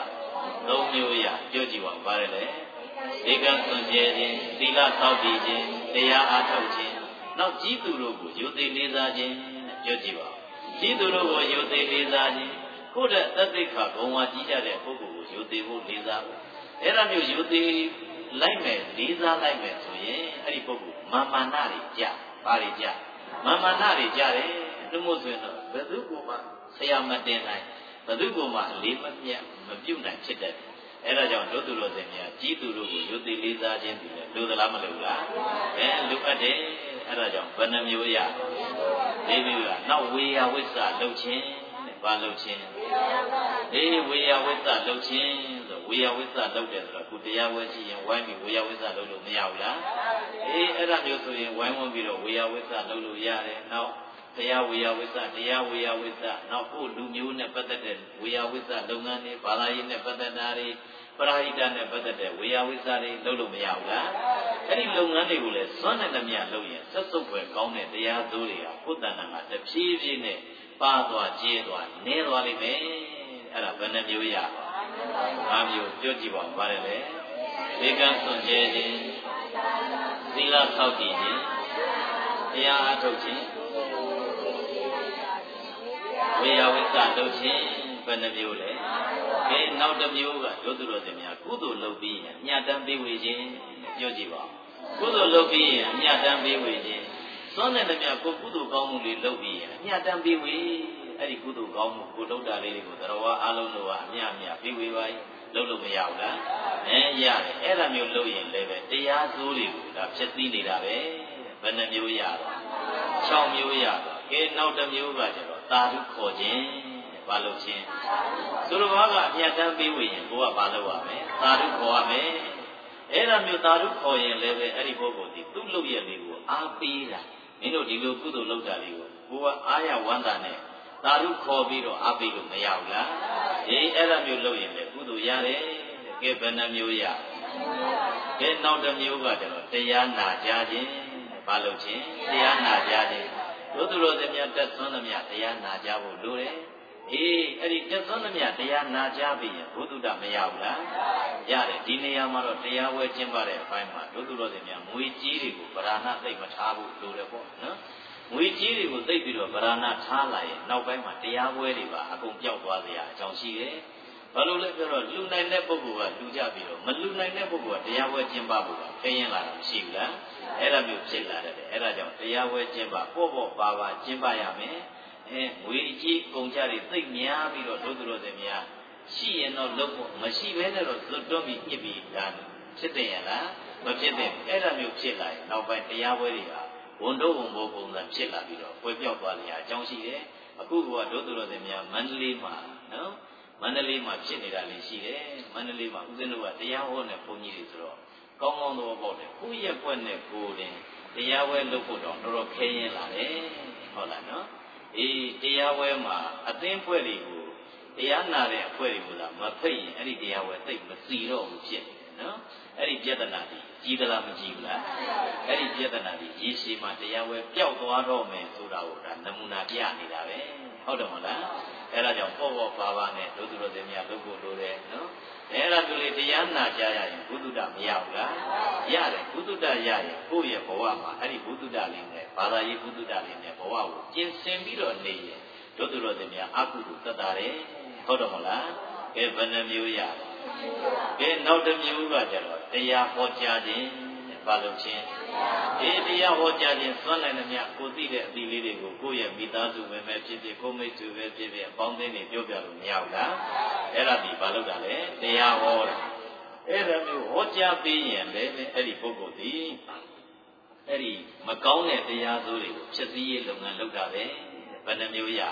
3မျိုးရပြောကြည့်ပါဦးပါတယ်လေဧကံစွန့်ကြဲခြင်းသီလဆောက်တည်ခြင်းတရားအားထုတ်ခြင်းနောက်ကြီးသူတို့ကိုယုံသိလေးစားခြင်းပြောကြည့်ပါကြီးသူတို့ကိုယုံသိလေးစားခြင်းကိုယ့်တဲ့သက်သိက္ခာဘုံဝါကြီးကြတဲ့ပုဂ္ဂိုလ်ကိုယုံသိဖို့လေးစားဖို့အဲ့ဒါမျိုးယုံသိလိုက်မယ်လေးစားလိုက်မယ်ဆိုရင်အဲ့ဒီပုဂ္ဂိုလ်မာနတွေကြပါတွေကြမာနတွေကြတယ်လို့မို့ဆိုရင်တော့ဘယ်သူကမှဆရာမတင်နိုင်ဘယ်သူကမှအလေးမပြတ်မပြုတ်နိုင်ဖြစ်တတ်တယ်အဲ့ဒါကြောင့်တို့သူတော်စင်များကြီးသူတို့ကိုယုံသိလေးစားခြင်းဒီလေလိုသလားမလိုလားလိုအပ်တယ်အဲ့ဒါကြောင့်ဘယ်နှမျိုးရ၄မျိုးကနောက်ဝေယဝိသလှုပ်ခြင်းတဲ့ဘာလှုပ်ခြင်းဝေယဝိသလှုပ်ခြင်းဆိုဝေယဝိသလှုပ်တယ်ဆိုတော့ခုတရားဝဲကြည့်ရင်ဝိုင်းပြီးဝေယဝိသလှုပ်လို့မရဘူးလားအဲ့ဒါမျိုးဆိုရင်ဝိုင်းဝန်းပြီးတော့ဝေယဝိသလှုပ်လို့ရတယ်နောက်တရားဝေယဝိသတရားဝေယဝိသနောက်ကိုလူမျိုးနဲ့ပတ်သက်တဲ့ဝေယဝိသလုပ်ငန်းတွေဘာသာရေးနဲ့ပတ်သက်တာတွေပရိဟိတနဲ့ပတ်သက်တဲ့ဝေယဝိသတွေလုပ်လို့မရဘူးလားအဲ့ဒီလုပ်ငန်းတွေကိုလည်းစွမ်းနိုင်သမျှလုပ်ရင်ဆက်စုပ်ွယ်ကောင်းတဲ့တရားသူတွေကကိုယ်တဏ္ဍာကတဖြည်းဖြည်းနဲ့ပါသွားကျဲသွားနည်းသွားလိမ့်မယ်အဲ့ဒါဘယ်နှမျိုးရ5မျိုးပြောကြည့်ပါဦးပါတယ်လေဘေကံစွန့်ကြဲခြင်းသီလဆောက်တည်ခြင်းတရားအားထုတ်ခြင်းဝေယဝိသလုပ်ခြင်းဘယ်နှမျိုးလဲကဲနောက်တစ်မျိုးကဒုသူတော်စင်များကုသိုလ်လုပ်ပြီးအမြတ်တမ်းပေးဝေခြင်းပြောကြည့်ပါကုသိုလ်လုပ်ပြီးအမြတ်တမ်းပေးဝေခြင်းစွန့်တဲ့မြတ်ကိုကုသိုလ်ကောင်းမှုလေးလုပ်ပြီးအမြတ်တမ်းပေးဝေအဲ့ဒီကုသိုလ်ကောင်းမှုကိုလုပ်တာလေးတွေကိုသရဝအလုံးလို့ကအမြတ်ပေးဝေပါလုပ်လို့မရဘူးလားရတယ်အဲ့ဒါမျိုးလုပ်ရင်လည်းပဲတရားစိုးတွေကိုဒါဖြစ်သိနေတာပဲဘယ်နှမျိုးရတော့6မျိုးရတော့ကဲနောက်တစ်မျိုးကကျတော့သာဓုခေါ်ခြင်းဘာလို့ချင်းသူတော်ဘာကအမြတ်တမ်းပေးဝေရင်ကိုကဘာလုပ်ရမလဲသာဓုခေါ်ရမယ်အဲ့ဒါမျိုးသာဓုခေါ်ရင်လည်းပဲအဲ့ဒီပုဂ္ဂိုလ်ဒီသူ့လုပ်ရလေးကိုအားပေးတာမင်းတို့ဒီလိုကုသိုလ်လုပ်တာလေးကိုကိုကအားရဝမ်းသာနဲ့သာဓုခေါ်ပြီးတော့အားပေးလို့မရဘူးလားအဲ့ဒါမျိုးလုပ်ရင်လည်းကုသိုလ်ရတယ်ကဲဘယ်နှမျိုးရကဲနောက်တစ်မျိုးကကျတော့တရားနာကြားခြင်းဘာလို့ချင်းတရားနာကြားခြင်းတို့သူတော်စင်များတက်သွန်းသမျှတရားနာကြားဖို့လိုတယ်အဲ့ဒီတက်သွန်းသမျှတရားနာကြားပြီးရင်ဘုဒ္ဓတမရဘူးလားရတယ်ဒီနေရာမှာတော့တရားဝဲကျင်းပတဲ့အပိုင်းမှာတို့သူတော်စင်များငွေကြီးတွေကိုဗราဏသိမ့်မထားဘူးလိုတယ်ပေါ့နော်ငွေကြီးတွေကိုသိပ်ပြီးတော့ဗราဏထားလာရင်နောက်ပိုင်းမှာတရားဝဲတွေပါအကုန်ပြောက်သွားစရာအကြောင်းရှိတယ်ဘာလို့လဲပြောတော့လူနိုင်တဲ့ပုဂ္ဂိုလ်ကလူကြပြီးတော့မလူနိုင်တဲ့ပုဂ္ဂိုလ်ကတရားဝဲကျင့်ပဖို့ကခရင်လာတာမရှိဘူးလားအဲ့ဒါမျိုးဖြစ်လာတယ်အဲ့ဒါကြောင့်တရားဝဲကျင့်ပပေါ့ပါပါကျင့်ပရမယ်ငွေကြီးကုန်ကြတွေသိပ်များပြီးတော့ဒုသူတော်စင်များရှိရင်တော့လုပ်ဖို့မရှိဘဲနဲ့တော့လွတ်တွန်းပြီးညှစ်ပြီးဒါဖြစ်တယ်ရလားမဖြစ်တဲ့အဲ့ဒါမျိုးဖြစ်လာရင်နောက်ပိုင်းတရားဝဲတွေကဝန်တို့ဝန်ဘိုးပုံစံဖြစ်လာပြီးတော့ပွဲပြောက်သွားစရာအကြောင်းရှိတယ်အခုကဒုသူတော်စင်များမန္တလေးမှာနော်မန္တလေးမှာဖြစ်နေတာလေးရှိတယ်မန္တလေးမှာဦးဇင်းတို့ကတရားဟောတဲ့ဘုန်းကြီးတွေဆိုတော့ကောင်းကောင်းသဘောပေါက်တယ်ကိုယ့်ရဲ့ဘွဲ့နဲ့ကိုယ်တင်တရားဝဲလုပ်ဖို့တော့တော်တော်ခဲရင်လာတယ်ဟုတ်လားနော်တရားဝဲမှာအသင်းဖွဲ့တွေကိုတရားနာတဲ့အဖွဲ့တွေကိုသာမဖိတ်ရင်အဲ့ဒီတရားဝဲသိပ်မစီတော့ဘူးဖြစ်နေတယ်နော်အဲ့ဒီပြဿနာကြီးကြီးသလားမကြီးဘူးလားအဲ့ဒီပြဿနာကြီးရေရှည်မှာတရားဝဲပျောက်သွားတော့မယ်ဆိုတာကိုဒါနမူနာပြနေတာပဲဟုတ်တယ်မဟုတ်လားအဲ့ဒါကြောင့်ပေါ့ပါပါနဲ့ဒုသူတော်စင်များလုပ်ဖို့လိုတယ်နော်အဲ့ဒါမျိုးလေးတရားနာကြရရင်ဘုဒ္ဓတမရဘူးလားရတယ်ဘုဒ္ဓတရရင်ကိုယ့်ရဲ့ဘဝမှာအဲ့ဒီဘုဒ္ဓတလေးနဲ့ဘာသာရေးဘုဒ္ဓတလေးနဲ့ဘဝကိုကျင့်စဉ်ပြီးတော့နေရင်ဒုသူတော်စင်များအကုသိုလ်သက်သာတယ်ဟုတ်တယ်မဟုတ်လားကဲဘယ်နှမျိုးရကဲနောက်တစ်မျိုးကကျတော့တရားဟောကြားခြင်းဘာလို့ချင်းတရားဟောကြားခြင်းသွမ်းနိုင်သမျှကိုသိတဲ့အသီးလေးတွေကိုကိုယ့်ရဲ့မိသားစုပဲဖြစ်ဖြစ်ကိုမိတ်ဆွေပဲဖြစ်ဖြစ်အပေါင်းအသင်းတွေပြောပြလို့မရဘူးလားအဲ့ဒါဒီဘာလို့တာလဲတရားဟောတာအဲ့ဒါမျိုးဟောကြားပေးရင်လည်းအဲ့ဒီပုဂ္ဂိုလ်ဒီအဲ့ဒီမကောင်းတဲ့တရားစိုးတွေကိုဖြစ်စည်းရေးလုပ်ငန်းလုပ်တာပဲဘယ်နှမျိုးရ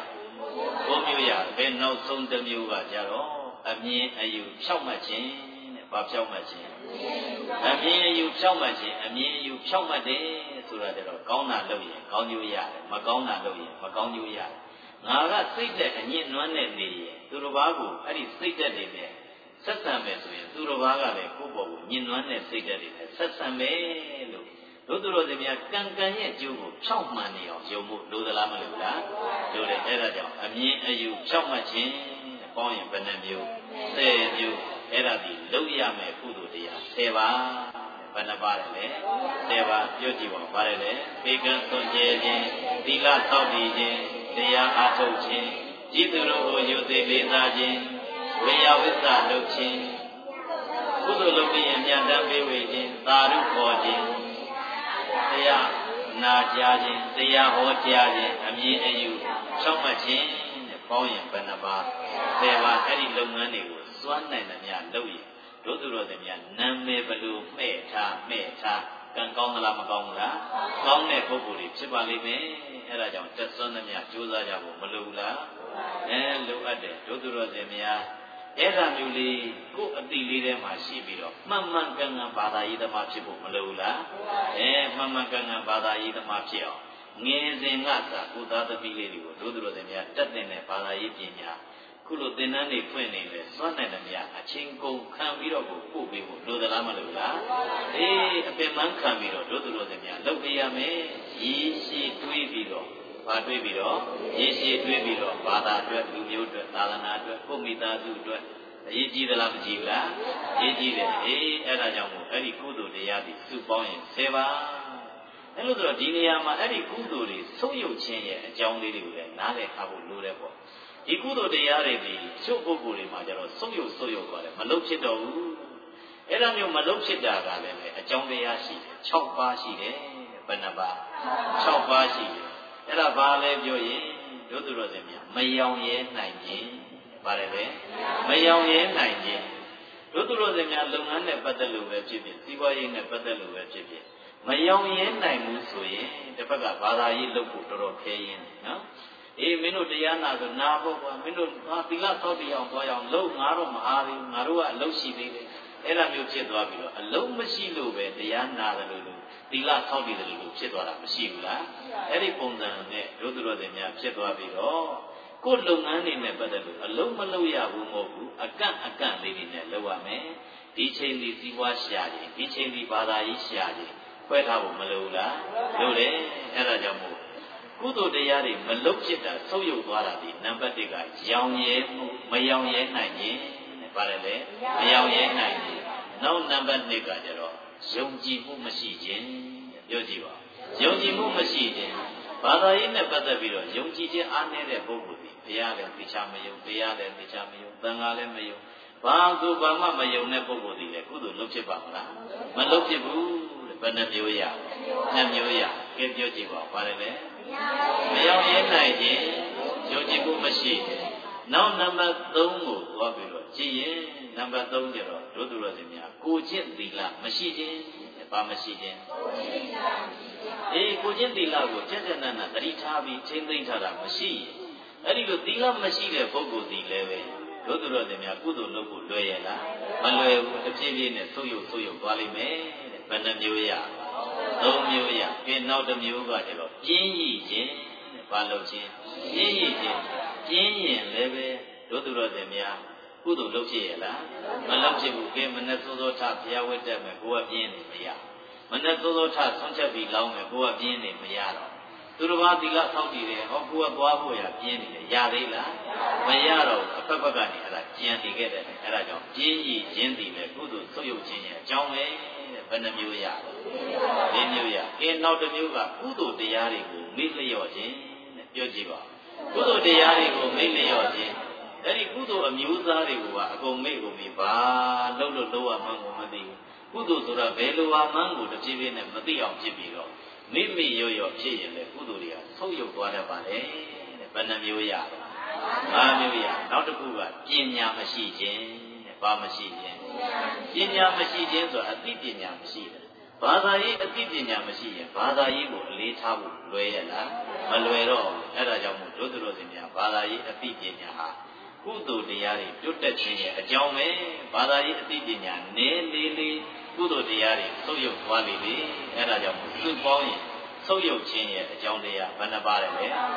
9မျိုးရဘယ်နောက်ဆုံးတစ်မျိုးကကြတော့အမြင်အယူဖြောက်မှတ်ခြင်းတဲ့ဘာဖြောက်မှတ်ခြင်းအမြင်အယူဖြောက်မှတ်ခြင်းအမြင်အယူဖြောက်မှတ်တယ်ဆိုတာကြတော့ကောင်းတာလုပ်ရင်ကောင်းကျိုးရတယ်မကောင်းတာလုပ်ရင်မကောင်းကျိုးရတယ်ငါကစိတ်သက်အညစ်နွမ်းနဲ့နေရင်သူတစ်ပါးကိုအဲ့ဒီစိတ်သက်တွေနဲ့ဆက်ဆံမယ်ဆိုရင်သူတစ်ပါးကလည်းကိုယ့်ဘောကိုညှဉ်းနှွမ်းတဲ့စိတ်သက်တွေနဲ့ဆက်ဆံမယ်လို့တို့သူတော်စင်များကံရဲ့အကျိုးကိုဖြောက်မှန်နေအောင်ယုံဖို့လိုသလားမလိုဘူးလားလိုတယ်အဲ့ဒါကြောင့်အမြင်အယူဖြောက်မှတ်ခြင်းပေါင်းရင်ဘယ်နှမျိုး10မျိုးအဲ့ဒါဒီလုပ်ရမယ်ကုသိုလ်တရား10ပါးဘယ်နှပါလဲ10ပါးပြောကြည့်ပါပါတယ်လေပေကံသွန်ကျဲခြင်းသီလသောက်တည်ခြင်းတရားအားထုတ်ခြင်းကြည်သူတို့ကိုယုသိလေးစားခြင်းဝေယဝိသလုပ်ခြင်းကုသိုလ်လုပ်ပြီးရင်မြတ်တမ်းပေးဝေခြင်းသာဓုခေါ်ခြင်းတရားနာကြားခြင်းတရားဟောကြားခြင်းအမြင်အယူဖြောင့်မတ်ခြင်းနဲ့ပေါင်းရင်ဘယ်နှပါ10ပါးအဲ့ဒီလုပ်ငန်းတွေကိုစွမ်းနိုင်သမျှလုပ်ရင်တို့သူတော်စင်များနာမည်ဘလို့မှဲ့ထားကံကောင်းသလားမကောင်းဘူးလားကောင်းတဲ့ပုဂ္ဂိုလ်တွေဖြစ်ပါလိမ့်မယ်အဲ့ဒါကြောင့်တက်စွမ်းသမျှကြိုးစားကြဖို့မလိုဘူးလားလိုအပ်တယ်တို့သူတော်စင်များအဲ့ဒါမျိုးလေးကိုယ်အတိလေးထဲမှာရှိပြီးတော့မှန်မှန်ကန်ကန်ဘာသာရေးသမားဖြစ်ဖို့မလိုဘူးလားမှန်မှန်ကန်ကန်ဘာသာရေးသမားဖြစ်အောင်ငယ်စဉ်ကသာကိုသားသမီးလေးတွေကိုတို့သူတော်စင်များတက်တဲ့ဘာသာရေးပညာခုလိုသင်တန်းတွေဖွင့်နေလဲစွမ်းနိုင်တယ်များအချင်းကုန်ခံပြီးတော့ကိုပို့ပေးဖို့လိုသလားမလိုလားအပင်ပန်းခံပြီးတော့တို့သူတော်စင်များလုပ်ပေးရမယ်ရည်ရှိတွေးပြီးတော့ဘာတွေးပြီးတော့ရည်ရှိတွေးပြီးတော့ဘာသာအတွက်လူမျိုးအတွက်သာသနာအတွက်ကိုမိသားစုအတွက်ရေးကြည့်သလားမကြည့်ဘူးလားရေးကြည့်တယ်အေးအဲ့ဒါကြောင့်မို့အဲ့ဒီကုသိုလ်တရားတွေစုပေါင်းရင်10ပါးအဲ့လိုဆိုတော့ဒီနေရာမှာအဲ့ဒီကုသိုလ်တွေဆုံးယုတ်ခြင်းရဲ့အကြောင်းလေးတွေကိုလည်းနားလည်ထားဖို့လိုတယ်ပေါ့ဒီကုသိုလ်တရားတွေဒီချုပ်ပုဂ္ဂိုလ်တွေမှာကျတော့ဆုံးယုတ်သွားတယ်မလုံးဖြစ်တော့ဘူးအဲ့ဒါမျိုးမလုံးဖြစ်တာကလည်းအကြောင်းတရားရှိတယ်6ပါးရှိတယ်ဘယ်နှပါး6ပါးရှိတယ်အဲ့ဒါဘာလဲပြောရင်တို့သူတော်စင်များမယောင်ရဲနိုင်ခြင်းပါတယ်လေမယောင်ရဲနိုင်ခြင်းတို့သူတော်စင်များလုပ်ငန်းနဲ့ပတ်သက်လို့ပဲဖြစ်ဖြစ်စီးပွားရေးနဲ့ပတ်သက်လို့ပဲဖြစ်ဖြစ်မယောင်ရဲနိုင်ဘူးဆိုရင်တစ်ဖက်ကဘာသာရေးလုပ်ဖို့တော်တော်ခဲရင်းနော်အေးမင်းတို့တရားနာဆိုနာဖို့ကွာမင်းတို့သီလသောက်တရားသွားရအောင်လုပ်ငါတော့မအားဘူးငါတို့ကအလုပ်ရှိသေးတယ်အဲ့ဒါမျိုးဖြစ်သွားပြီးတော့အလုံးမရှိလို့ပဲတရားနာတယ်လို့သီလသောက်တည်တယ်လို့ဖြစ်သွားတာမရှိဘူးလားအဲ့ဒီပုံစံနဲ့တို့သူတော်စင်များဖြစ်သွားပြီးတော့ကိုယ်လုပ်ငန်းတွေနဲ့ပတ်သက်လို့အလုံးမလုပ်ရဘူးမဟုတ်ဘူးအကန့်လေးတွေနဲ့လုပ်ရမယ်ဒီချိန်ဒီစီးပွားရှာခြင်းဒီချိန်ဒီဘာသာရေးရှာခြင်းခွဲထားဖို့မလိုဘူးလားလိုတယ်အဲ့ဒါကြောင့်မို့ကုသိုလ်တရားတွေမလုပ်ဖြစ်တာဆုပ်ယုပ်သွားတာဒီနံပါတ်1ကရောင်ရဲမှုမရောင်ရဲနိုင်ခြင်းဘာလဲလဲမရောင်ရဲနိုင်ခြင်းနောက်နံပါတ်2ကကျတော့ယုံကြည်မှုမရှိခြင်းပြောကြည့်ပါယုံကြည်မှုမရှိခြင်းဘာသာရေးနဲ့ပတ်သက်ပြီးတော့ယုံကြည်ခြင်းအားနည်းတဲ့ပုဂ္ဂိုလ်ဒီဘုရားလည်းသိချာမယုံတရားလည်းသိချာမယုံသံဃာလည်းမယုံဘာသူဘာမှမယုံတဲ့ပုဂ္ဂိုလ်ဒီလေကုသိုလ်လုပ်ဖြစ်ပါမလားမလုပ်ဖြစ်ဘူးဘယ်နှမျိုးရ2မျိုးရကဲပြောကြည့်ပါဘာလဲလဲမရောရဲနိုင်ခြင်းယုံကြည်မှုမရှိနောက်နံပါတ်3ကိုသွားပြီးတော့ကြည့်ရင်နံပါတ်3ကျတော့တို့သူတော်စင်များကိုကျင့်သီလမရှိခြင်းဘာမရှိခြင်းအေးကိုကျင့်သီလကိုကျင့်တဲ့နာနာသတိထားပြီးချိန်သိမ့်ထားတာမရှိအဲ့ဒီလိုသီလမရှိတဲ့ပုဂ္ဂိုလ်ဒီလည်းပဲတို့သူတော်စင်များကုသိုလ်လုပ်ဖို့လွယ်ရလားမလွယ်ဘူးတစ်ပြေးပြေးနဲ့ဆုပ်ယုပ်သွားလိမ့်မယ်ဘယ်နှမျိုးရ3မျိုးရကဲနောက်တစ်မျိုးကကျတော့ပြင်းရည်ခြင်းဘာလို့ခြင်းပြင်းရည်ခြင်းပြင်းရင်လည်းပဲတို့သူတော်စင်များကုသိုလ်လုပ်ဖြစ်ရလားမလုပ်ဖြစ်ဘူးကဲမနဲ့စိုးစိုးထဘုရားဝတ်တက်မယ်ကိုကပြင်းနေမရမနဲ့စိုးစိုးထဆွန့်ချက်ပြီးလောင်းမယ်ကိုကပြင်းနေမရတော့သူတစ်ပါးသီလဆောက်တည်တယ်ဟောကိုကသွားဖို့ရပြင်းနေတယ်ရသေးလားမရတော့အဖက်ဖက်ကနေအဲ့ဒါကြံတည်ခဲ့တယ်အဲ့ဒါကြောင့်ပြင်းရည်ခြင်းတည်ပဲကုသိုလ်ဆုပ်ယုပ်ခြင်းရဲ့အကြောင်းပဲဘယ်နှမျိုးရလဲ၄မျိုးရကဲနောက်တစ်မျိုးကကုသိုလ်တရားတွေကိုမေ့လျော့ခြင်းတဲ့ပြောကြည့်ပါကုသိုလ်တရားတွေကိုမေ့လျော့ခြင်းအဲ့ဒီကုသိုလ်အမျိုးသားတွေကိုကအကုန်မေ့ကုန်ပြီဘာလို့ရမှန်းကိုမသိဘူးကုသိုလ်ဆိုတာဘယ်လိုဟာမှန်းကိုတစ်ပြေးပြေးနဲ့မသိအောင်ဖြစ်ပြီးတော့မိရော့ဖြစ်ရင်လေကုသိုလ်တွေကဆုပ်ယုပ်သွားတတ်ပါလေတဲ့ဘယ်နှမျိုးရလဲ5မျိုးရနောက်တစ်ခုကပညာမရှိခြင်းတဲ့ဘာမရှိခြင်းပညာမရှိခြင်းဆိုတာအသိပညာမရှိတယ်ဘာသာရေးအသိပညာမရှိရင်ဘာသာရေးကိုအလေးထားဖို့လွယ်ရလားမလွယ်တော့အဲ့ဒါကြောင့်မို့တို့သူတော်စင်များဘာသာရေးအသိပညာဟာကုသိုလ်တရားတွေတွတ်တက်ခြင်းရဲ့အကြောင်းပဲဘာသာရေးအသိပညာနည်းလေးကုသိုလ်တရားတွေဆုပ်ယုပ်သွားလေလေအဲ့ဒါကြောင့်စုပေါင်းရင်ဆုပ်ယုပ်ခြင်းရဲ့အကြောင်းတရားဘယ်နှပါးလဲ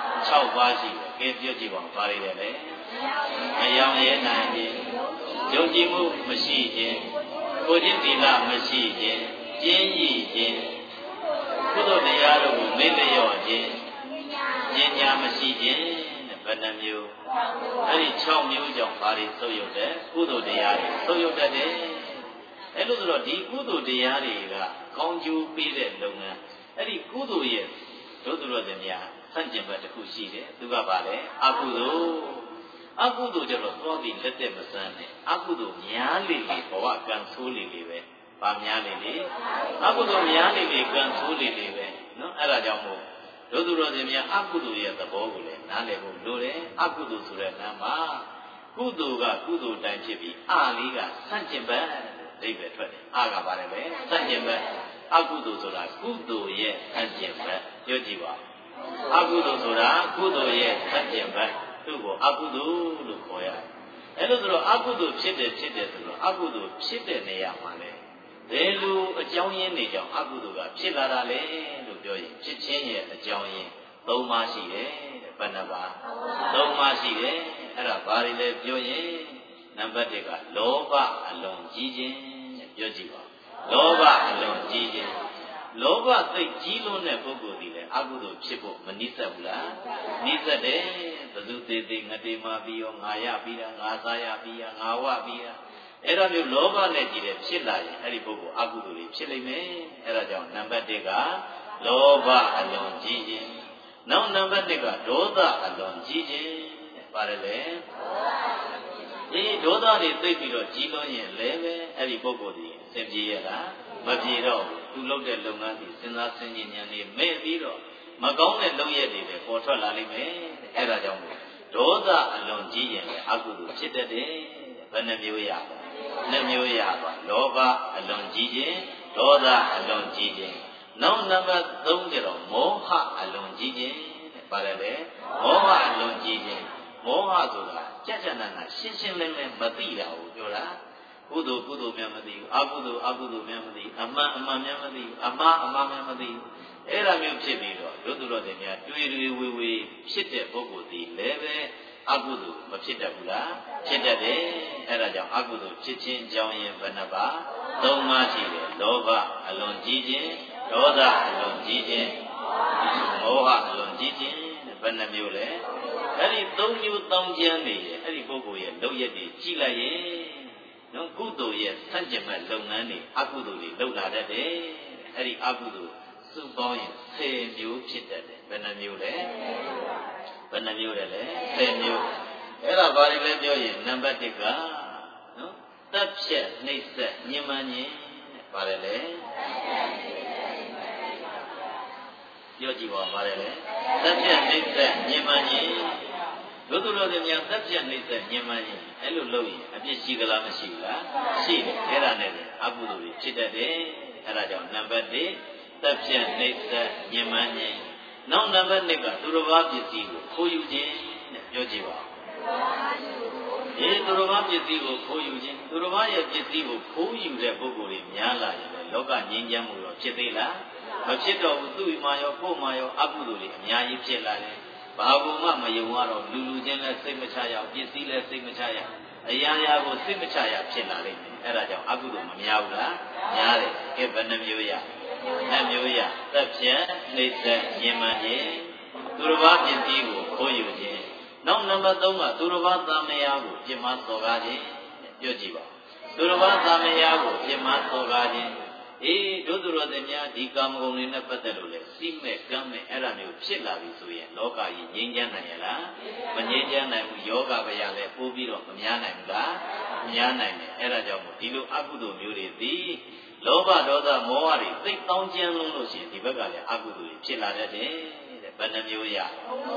6ပါးရှိတယ်ကဲပြောကြည့်ပါဦးဘာတွေလဲမယောင်ရဲနိုင်ခြင်းယုံကြည်မှုမရှိခြင်းကိုယ်ချင်းသီလမရှိခြင်းကျင်းရည်ခြင်းကုသိုလ်တရားတို့ကိုမေ့လျော့ခြင်းဉာဏ်ညာမရှိခြင်းဘယ်နှမျိုးအဲ့ဒီ6မျိုးကြောင့်ဘာတွေဆုပ်ယုပ်တယ်ကုသိုလ်တရားတွေဆုပ်ယုပ်တတ်တယ်အဲ့လိုဆိုတော့ဒီကုသိုလ်တရားတွေကကောင်းကျိုးပေးတဲ့လုပ်ငန်းအဲ့ဒီကုသိုလ်ရဲ့တို့သူတော်စင်များဆန့်ကျင်ဘက်တစ်ခုရှိတယ်သူကဘာလဲအကုသိုလ်ကျတော့သွားပြီးလက်သက်မဆန်းနဲ့အကုသိုလ်များလေလေဘဝကံဆိုးလေလေပဲပါများလေလေအကုသိုလ်များလေလေကံဆိုးလေလေပဲနော်အဲ့ဒါကြောင့်မို့တို့သူတော်စင်များအကုသိုလ်ရဲ့သဘောကိုလည်းနားလည်ဖို့လိုတယ်အကုသိုလ်ဆိုတဲ့နာမကုသိုလ်ကကုသိုလ်တိုင်းဖြစ်ပြီးအလေးကဆန့်ကျင်ဘက်ဒိဗ္ဗေထွက်တယ်အကပါတယ်ပဲဆန့်ကျင်ဘက်အကုသိုလ်ဆိုတာကုသိုလ်ရဲ့ဆန့်ကျင်ဘက်ပြောကြည့်ပါအကုသိုလ်ဆိုတာကုသိုလ်ရဲ့ဆန့်ကျင်ဘက်သူ့ကိုအကုသိုလ်လို့ခေါ်ရတယ်အဲ့လိုဆိုတော့အကုသိုလ်ဖြစ်တယ်ဆိုတော့အကုသိုလ်ဖြစ်တဲ့နေရာမှာလေဘယ်လိုအကြောင်းရင်းတွေကြောင့်အကုသိုလ်ကဖြစ်လာတာလဲလို့ပြောရင်ဖြစ်ခြင်းရဲ့အကြောင်းရင်း3ပါးရှိတယ်တဲ့ဘယ်နှပါး3ပါးရှိတယ်အဲ့ဒါဘာတွေလဲပြောရင်နံပါတ်1ကလောဘအလွန်ကြီးခြင်းတဲ့ပြောကြည့်ပါလောဘအလွန်ကြီးခြင်းလောဘသိကြီးလွန်းတဲ့ပုဂ္ဂိုလ်ဒီလေအကုသိုလ်ဖြစ်ဖို့မနိစ္စဘူးလားနိစ္စတယ်ဘုသူသေးသေးငတေမာပြီးရောငါရပြီးတာငါစားရပြီးတာငါဝပြီးတာအဲ့ဒါမျိုးလောဘနဲ့ကြည့်တယ်ဖြစ်လာရင်အဲ့ဒီပုဂ္ဂိုလ်အကုသိုလ်တွေဖြစ်လိမ့်မယ်အဲ့ဒါကြောင့်နံပါတ်1ကလောဘအလွန်ကြီးခြင်းနောက်နံပါတ်2ကဒေါသအလွန်ကြီးခြင်းပါတယ်လေဒီဒေါသတွေသိပြီးတော့ကြီးလွန်းရင်လည်းပဲအဲ့ဒီပုဂ္ဂိုလ်ဒီအစဉ်ပြေရလားမပြေတော့သူလုပ်တဲ့လုပ်ငန်းတွေစဉ်းစားဆင်ခြင်ဉာဏ်တွေမဲ့ပြီးတော့မကောင်းတဲ့လုပ်ရက်တွေပဲပေါ်ထွက်လာလိမ့်မယ်အဲ့ဒါကြောင့်ဒေါသအလွန်ကြီးရင်လည်းအကုသိုလ်ဖြစ်တတ်တယ်ဘယ်နှမျိုးရပါ2မျိုးရပါလောဘအလွန်ကြီးခြင်းဒေါသအလွန်ကြီးခြင်းနောက်နံပါတ်3ကျတော့မောဟအလွန်ကြီးခြင်းပါတယ်လေမောဟအလွန်ကြီးခြင်းမောဟဆိုတာကြက်ကြနာနာရှင်းရှင်းလင်းလင်းမသိတာကိုပြောတာကုသိုလ်ကုသိုလ်များမသိဘူးအကုသိုလ်အကုသိုလ်များမသိဘူးအမှန်အမှန်များမသိဘူးအမှားအမှားများမသိဘူးအဲ့ဒါမျိုးဖြစ်ပြီးတော့ဒုတော်တွေများတွေ့တွေ့ဝေဝေဖြစ်တဲ့ပုဂ္ဂိုလ်ဒီလည်းပဲအကုသိုလ်မဖြစ်တတ်ဘူးလားဖြစ်တတ်တယ်အဲ့ဒါကြောင့်အကုသိုလ်ဖြစ်ခြင်းအကြောင်းရင်းဘယ်နှပါ3ပါးရှိတယ်လောဘအလွန်ကြီးခြင်းဒေါသအလွန်ကြီးခြင်းမောဟအလွန်ကြီးခြင်းဘယ်နှမျိုးလဲအဲ့ဒီ3မျိုးတောင်းကျမ်းနေရဲ့အဲ့ဒီပုဂ္ဂိုလ်ရဲ့လုပ်ရက်တွေကြည့်လိုက်ရင်နော်ကုသိုလ်ရဲ့ဆန့်ကျင်မဲ့လုပ်ငန်းတွေအကုသိုလ်တွေလုပ်လာတတ်တယ်အဲ့ဒီအကုသိုလ်စုပေါင်းရင်10မျိုးဖြစ်တတ်တယ်ဘယ်နှမျိုးလဲဘယ်နှမျိုးလဲ10မျိုးအဲ့ဒါဘာတွေလဲပြောရင်နံပါတ်1ကနော်တပ်ဖြတ်နှိပ်စက်ညှဉ်းပန်းခြင်းဘာလဲလဲပြောကြည့်ပါဘာလဲလဲတပ်ဖြတ်နှိပ်စက်ညှဉ်းပန်းခြင်းဘုသူတော်တွေများတပ်ဖြတ်နှိပ်စက်ညှဉ်းပန်းခြင်းအဲ့လိုလုပ်ရင်အပြစ်ရှိကြလားမရှိဘူးလားရှိတယ်အဲ့ဒါနဲ့အကုသိုလ်တွေဖြစ်တတ်တယ်အဲ့ဒါကြောင့်နံပါတ်1တပ်ဖြတ်နှိပ်စက်ညှဉ်းပန်းခြင်းနောက်နံပါတ်2ကသူတော်ဘာပစ္စည်းကိုခိုးယူခြင်းတဲ့ပြောကြည့်ပါဒီသူတော်ဘာပစ္စည်းကိုခိုးယူခြင်းသူတော်ဘာရဲ့ပစ္စည်းကိုခိုးယူတဲ့ပုဂ္ဂိုလ်တွေများလာရင်လည်းလောကငြိမ်းချမ်းမှုတော့ဖြစ်သေးလားမဖြစ်တော့ဘူးသူ့မှာရောကိုယ်မှာရောအကုသိုလ်တွေအများကြီးဖြစ်လာတယ်ဘာကူမှမယုံရတော့လူချင်းလည်းစိတ်မချရပစ္စည်းလည်းစိတ်မချရအရာရာကိုစိတ်မချရဖြစ်လာလိမ့်မယ်အဲ့ဒါကြောင့်အကုသိုလ်မများဘူးလားများတယ်ကဲဘယ်နှမျိုးရ2မျိုးရသက်ဖြတ်နှိပ်စက်ညှဉ်းပန်းခြင်းသူတော်ဘာပစ္စည်းကိုခိုးယူခြင်းနောက်နံပါတ်3ကသူတော်ဘာသာမယာကိုပြစ်မှားစော်ကားခြင်းပြောကြည့်ပါသူတော်ဘာသာမယာကိုပြစ်မှားစော်ကားခြင်းအေးတို့သူတော်တွေများဒီကာမဂုဏ်တွေနဲ့ပတ်သက်လို့လေစိမဲ့ကမ်းမဲ့အဲ့ဒါမျိုးဖြစ်လာပြီဆိုရင်လောကကြီးငြိမ်းချမ်းနိုင်ရလားမငြိမ်းချမ်းနိုင်ဘူးယောဂဗျာလည်းပိုးပြီးတော့မများနိုင်ဘူးလားမများနိုင်တယ်အဲ့ဒါကြောင့်မို့ဒီလိုအကုသိုလ်မျိုးတွေသည်လောဘဒေါသမောဟတွေသိတောင်းကျမ်းလုံးလို့ရှိရင်ဒီဘက်ကလည်းအကုသိုလ်တွေဖြစ်လာတတ်တယ်တဲ့ဘယ်နှမျိုးရ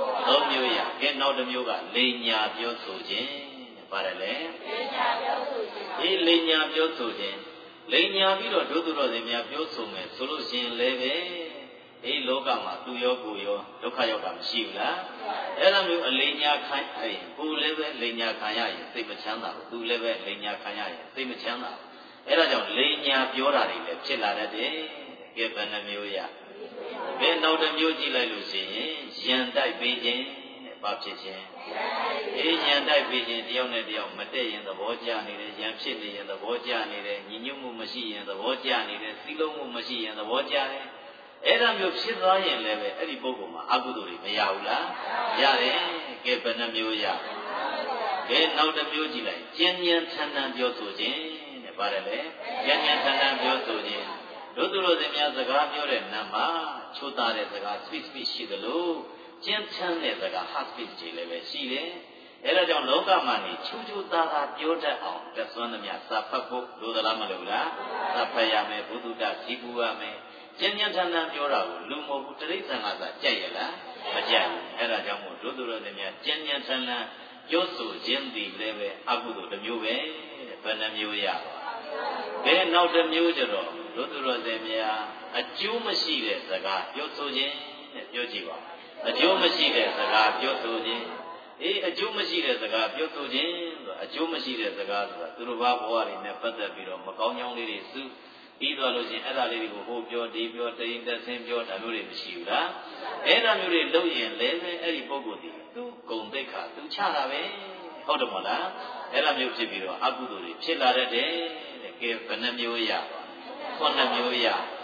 3မျိုးရကဲနောက်တစ်မျိုးကလိန်ညာပြောဆိုခြင်းတဲ့ပါတယ်လေလိန်ညာပြောဆိုခြင်းဒီလိန်ညာပြောဆိုခြင်းလိန်ညာပြီးတော့ဒုသူတော်စင်များပြောဆိုမယ်ဆိုလို့ရှိရင်လည်းပဲဒီလောကမှာသူရောကိုရောဒုက္ခရောက်တာမရှိဘူးလားအဲ့လိုမျိုးအလိန်ညာခံရင်ကိုယ်လည်းပဲလိန်ညာခံရရင်စိတ်မချမ်းသာဘူးသူလည်းပဲလိန်ညာခံရရင်စိတ်မချမ်းသာဘူးအဲ့ဒါကြောင့်လိန်ညာပြောတာတွေလည်းဖြစ်လာတတ်တယ်ကဲဘယ်နှမျိုးရဘယ်နောက်တစ်မျိုးကြည့်လိုက်လို့ရှိရင်ယံတိုက်ပေးခြင်းတဲ့ဘာဖြစ်ခြင်းအေးယံတိုက်ပေးခြင်းတယောက်နဲ့တယောက်မတည့်ရင်သဘောကျနေတယ်ယံဖြစ်နေရင်သဘောကျနေတယ်ညီညွတ်မှုမရှိရင်သဘောကျနေတယ်စီးလုံးမှုမရှိရင်သဘောကျတယ်အဲ့ဒါမျိုးဖြစ်သွားရင်လည်းပဲအဲ့ဒီပုဂ္ဂိုလ်မှာအကုသိုလ်တွေမရဘူးလားရတယ်ကဲဘယ်နှမျိုးရကဲနောက်တစ်မျိုးကြည့်လိုက်ကျဉ်းဉဏ်ထန်ထန်ပြောဆိုခြင်းတဲ့ပါတယ်လေကျဉ်းဉဏ်ထန်ထန်ပြောဆိုခြင်းတို့သူတို့စင်များစကားပြောတဲ့နာမှာချိုးသားတဲ့စကား speech ရှိသလိုကျဉ်းချမ်းတဲ့စကား hard speech တွေလည်းပဲရှိတယ်အဲ့ဒါကြောင့်လောကမှာနေချူချူသားသားပြောတတ်အောင်တသွန်းသမျှစာဖတ်ဖို့လိုသလားမလိုလားစာဖတ်ရမယ်ဘုဒ္ဓတစီပူရမယ်ကျဉ်းထန်ထန်ပြောတာကိုလူမဟုတ်ဘူးတိရစ္ဆာန်ကသာကြိုက်ရလားမကြိုက်ဘူးအဲ့ဒါကြောင့်မို့တို့သူတို့စင်များကျဉ်းထန်ထန်ပြောဆိုခြင်းသည်လည်းပဲအကုသိုလ်တစ်မျိုးပဲဘယ်နှမျိုးရပါဘယ်နောက်တစ်မျိုးကျတော့တို့သူတော်စင်များအကျိုးမရှိတဲ့စကားပြောဆိုခြင်းတဲ့ပြောကြည့်ပါအကျိုးမရှိတဲ့စကားပြောဆိုခြင်းအေးအကျိုးမရှိတဲ့စကားပြောဆိုခြင်းဆိုအကျိုးမရှိတဲ့စကားဆိုတာသူတို့ဘာဘဝတွေနဲ့ပတ်သက်ပြီးတော့မကောင်းကြောင်းလေးတွေစုပြီးသွားလို့ချင်းအဲ့ဒါလေးတွေကိုဟိုပြောဒီပြောတိန်တက်ဆင်းပြောဒါမျိုးတွေမရှိဘူးလားအဲ့ဒါမျိုးတွေလုပ်ရင်လည်းပဲအဲ့ဒီပုဂ္ဂိုလ်ဒီသူဂုံသိက္ခာသူချတာပဲဟုတ်တယ်မဟုတ်လားအဲ့ဒါမျိုးဖြစ်ပြီးတော့အကုသိုလ်တွေဖြစ်လာတတ်တယ်တဲ့ကဲဘယ်နှမျိုးရ9မျိုးရ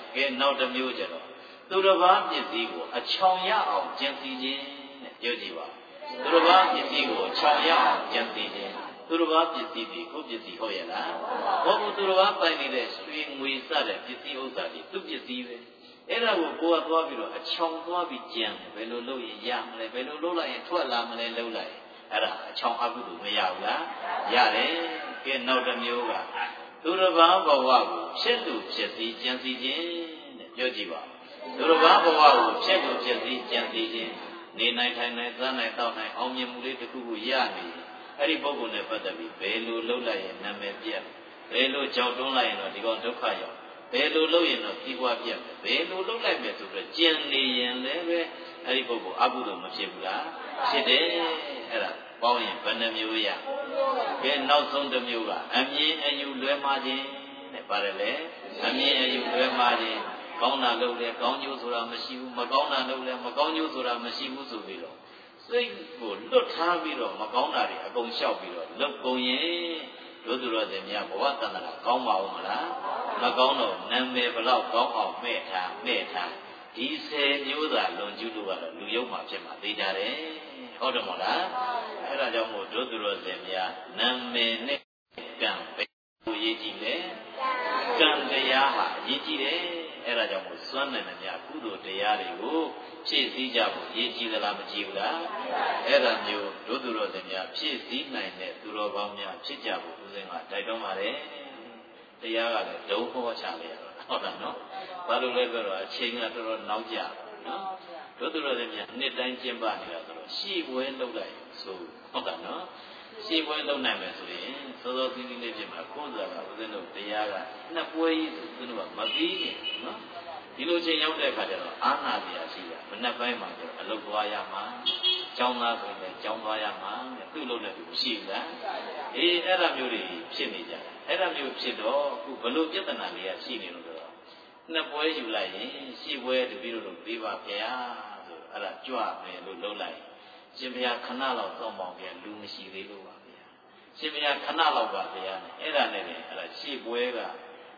ကဲနောက်တစ်မျိုးကျတော့သူတစ်ပါးပစ္စည်းကိုအချောင်ရအောင်ကြံစည်ခြင်းတဲ့ပြောကြည့်ပါသူတစ်ပါးပစ္စည်းကိုချောင်ရအောင်ကြံစည်ခြင်းသူတစ်ပါးပစ္စည်းဒီကိုပစ္စည်းဟုတ်ရဲ့လားဘောဘူးသူတစ်ပါးပိုင်နေတဲ့ရွှေငွေစတဲ့ပစ္စည်းဥစ္စာတွေသူပစ္စည်းပဲအဲ့ဒါကိုကိုယ်ကသွားပြီးတော့အချောင်သွားပြီးကြံဘယ်လိုလုပ်ရင်ရမလဲဘယ်လိုလုပ်လိုက်ရင်ထွက်လာမလဲလုပ်လိုက်အဲ့ဒါအချောင်အကုသို့မရဘူးလားရတယ်ကဲနောက်တစ်မျိုးကသူတစ်ပါးဘဝကိုဖြစ်သူဖြစ်စီကြံစီခြင်းတဲ့ပြောကြည့်ပါသူတစ်ပါးဘဝကိုဖြစ်သူဖြစ်စီကြံစီခြင်းနေနိုင်ထိုင်နိုင်စားနိုင်တောက်နိုင်အောင်မြင်မှုလေးတစ်ခုခုရနေအဲ့ဒီပုဂ္ဂိုလ်နဲ့ပတ်သက်ပြီးဘယ်လိုလုပ်လိုက်ရင်နာမည်ပြတ်ဘယ်လိုကြောက်တွန်းလိုက်ရင်တော့ဒီကောင်ဒုက္ခရောက်ဘယ်လိုလုပ်ရင်တော့ပြီးွားပြတ်ဘယ်လိုလုပ်လိုက်မယ်ဆိုတော့ကြံနေရင်လည်းပဲအဲ့ဒီပုဂ္ဂိုလ်အကုသိုလ်မဖြစ်ဘူးလားဖြစ်တယ်အဲ့ဒါပေါင်းရင်ဘယ်နှမျိုးရကဲနောက်ဆုံးတစ်မျိုးကအမြင်အယူလွဲမှားခြင်းတဲ့ပါတယ်လေအမြင်အယူလွဲမှားခြင်းကောင်းတာလုပ်လဲကောင်းကျိုးဆိုတာမရှိဘူးမကောင်းတာလုပ်လဲမကောင်းကျိုးဆိုတာမရှိဘူးဆိုပြီးတော့စိတ်ကိုလွတ်ထားပြီးတော့မကောင်းတာတွေအကုန်လျှောက်ပြီးတော့လုပ်ကုန်ရင်တို့သူတော်စင်များဘဝတန်တရာကောင်းပါဦးမလားမကောင်းတော့နာမည်ဘလောက်ကောင်းအောင်မဲ့ထားဒီ10မျိုးသာလွန်ကျူးလို့ကတော့လူယုံမှာဖြစ်မှာသိကြတယ်ဟုတ်တယ်မဟုတ်လားအဲ့ဒါကြောင့်မို့တို့သူတော်စင်များနာမည်နဲ့ကံပဲရေးကြည့်လေကံတရားဟာရေးကြည့်တယ်အဲ့ဒါကြောင့်မို့စွမ်းနိုင်တဲ့များကုသိုလ်တရားတွေကိုဖြည့်ဆည်းကြဖို့ရေးကြည့်သလားမကြည့်ဘူးလားအဲ့ဒါမျိုးတို့သူတော်စင်များဖြည့်ဆည်းနိုင်တဲ့သူတော်ကောင်းများဖြစ်ကြဖို့ဦးဇင်းကတိုက်တွန်းပါတယ်တရားကလည်းဒုံဟောချလိုက်ရတော့ဟုတ်လားနော်ဘာလို့လဲဆိုတော့အချိန်ကတော်တော်နောက်ကျနော်တို့သူတော်စင်များနှစ်တိုင်းကျင့်ပနေတာဆိုတော့ရှေ့ပွဲလုပ်လိုက်ဆိုဟုတ်လားနော်ရှေ့ပွဲလုပ်နိုင်မယ်ဆိုရင်စောစောသီးသီးလေးဖြစ်မှာခွန်စားကဦးဇင်းတို့တရားကနှစ်ပွဲကြီးဆိုဦးဇင်းတို့ကမပြီးခင်နော်ဒီလိုချိန်ရောက်တဲ့အခါကျတော့အာနာတရားရှိတာမနှက်ပိုင်းမှာကျတော့အလုပ်သွားရမှာကျောင်းသားဆိုရင်လည်းကျောင်းသွားရမှာသူ့လုပ်တဲ့သူရှိဘူးလားအေးအဲ့ဒါမျိုးတွေဖြစ်နေကြတယ်အဲ့ဒါမျိုးဖြစ်တော့အခုဘလို့ပြဿနာတွေကရှိနေလို့ဆိုတော့နှစ်ပွဲယူလိုက်ရင်ရှေ့ပွဲတပည့်တို့ပေးပါဗျာဆိုအဲ့ဒါကြွမယ်လို့လုပ်လိုက်ရှင်ဘုရားခဏလောက်စောင့်ပေါင်းပြန်လူမရှိသေးလို့ပါဗျာရှင်ဘုရားခဏလောက်ပါဗျာအဲ့ဒါနဲ့အဲ့ဒါရှေ့ပွဲက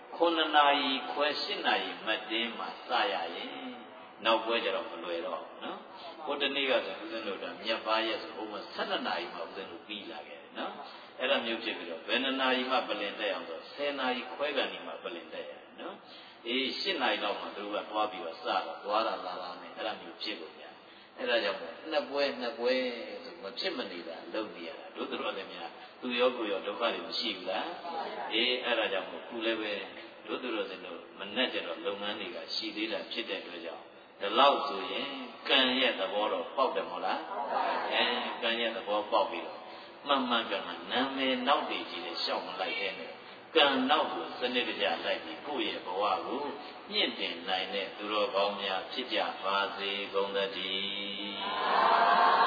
9နာရီခွဲ10နာရီမတင်းမှာစရရင်နောက်ပွဲကျတော့မလွယ်တော့နော်ကိုတနေ့ကဆိုဦးဇင်းတို့ကမြတ်ပါရဲ့ဆိုဘုံမှာ12နာရီမှဦးဇင်းတို့ပြီးလာခဲ့တယ်နော်အဲ့ဒါမျိုးဖြစ်ပြီးတော့ဘယ်နှနာရီမှပလင်တက်အောင်ဆို10နာရီခွဲကနေမှပလင်တက်ရနော်အေး10နာရီလောက်မှသူတို့ကသွားပြီးတော့စတော့သွားတာလာနဲ့အဲ့ဒါမျိုးဖြစ်လို့ဗျာအဲ့ဒါကြောင့်နှစ်ပွဲဆိုမဖြစ်မနေတာလုပ်နေရတာတို့တို့လည်းများသူရောကိုရောဒုက္ခတွေမရှိဘူးလားအေးအဲ့ဒါကြောင့်ခုလည်းပဲတို့တို့စင်တို့မနဲ့ကြတော့လုပ်ငန်းတွေကရှိသေးတာဖြစ်တဲ့အတွက်ကြောင့်ဒီလောက်ဆိုရင်ကံရဲ့သဘောတော့ပေါက်တယ်မဟုတ်လားကံရဲ့သဘောပေါက်ပြီးတော့မှန်ကနာမည်နောက်တည်ကြည့်တဲ့ရှောက်မလိုက်တဲ့နဲ့ကံနောက်ကိုစနစ်တကျလိုက်ပြီးကိုယ့်ရဲ့ဘဝကိုမြင့်တင်နိုင်တဲ့သူတော်ကောင်းများဖြစ်ကြပါစေကုန်သတည်း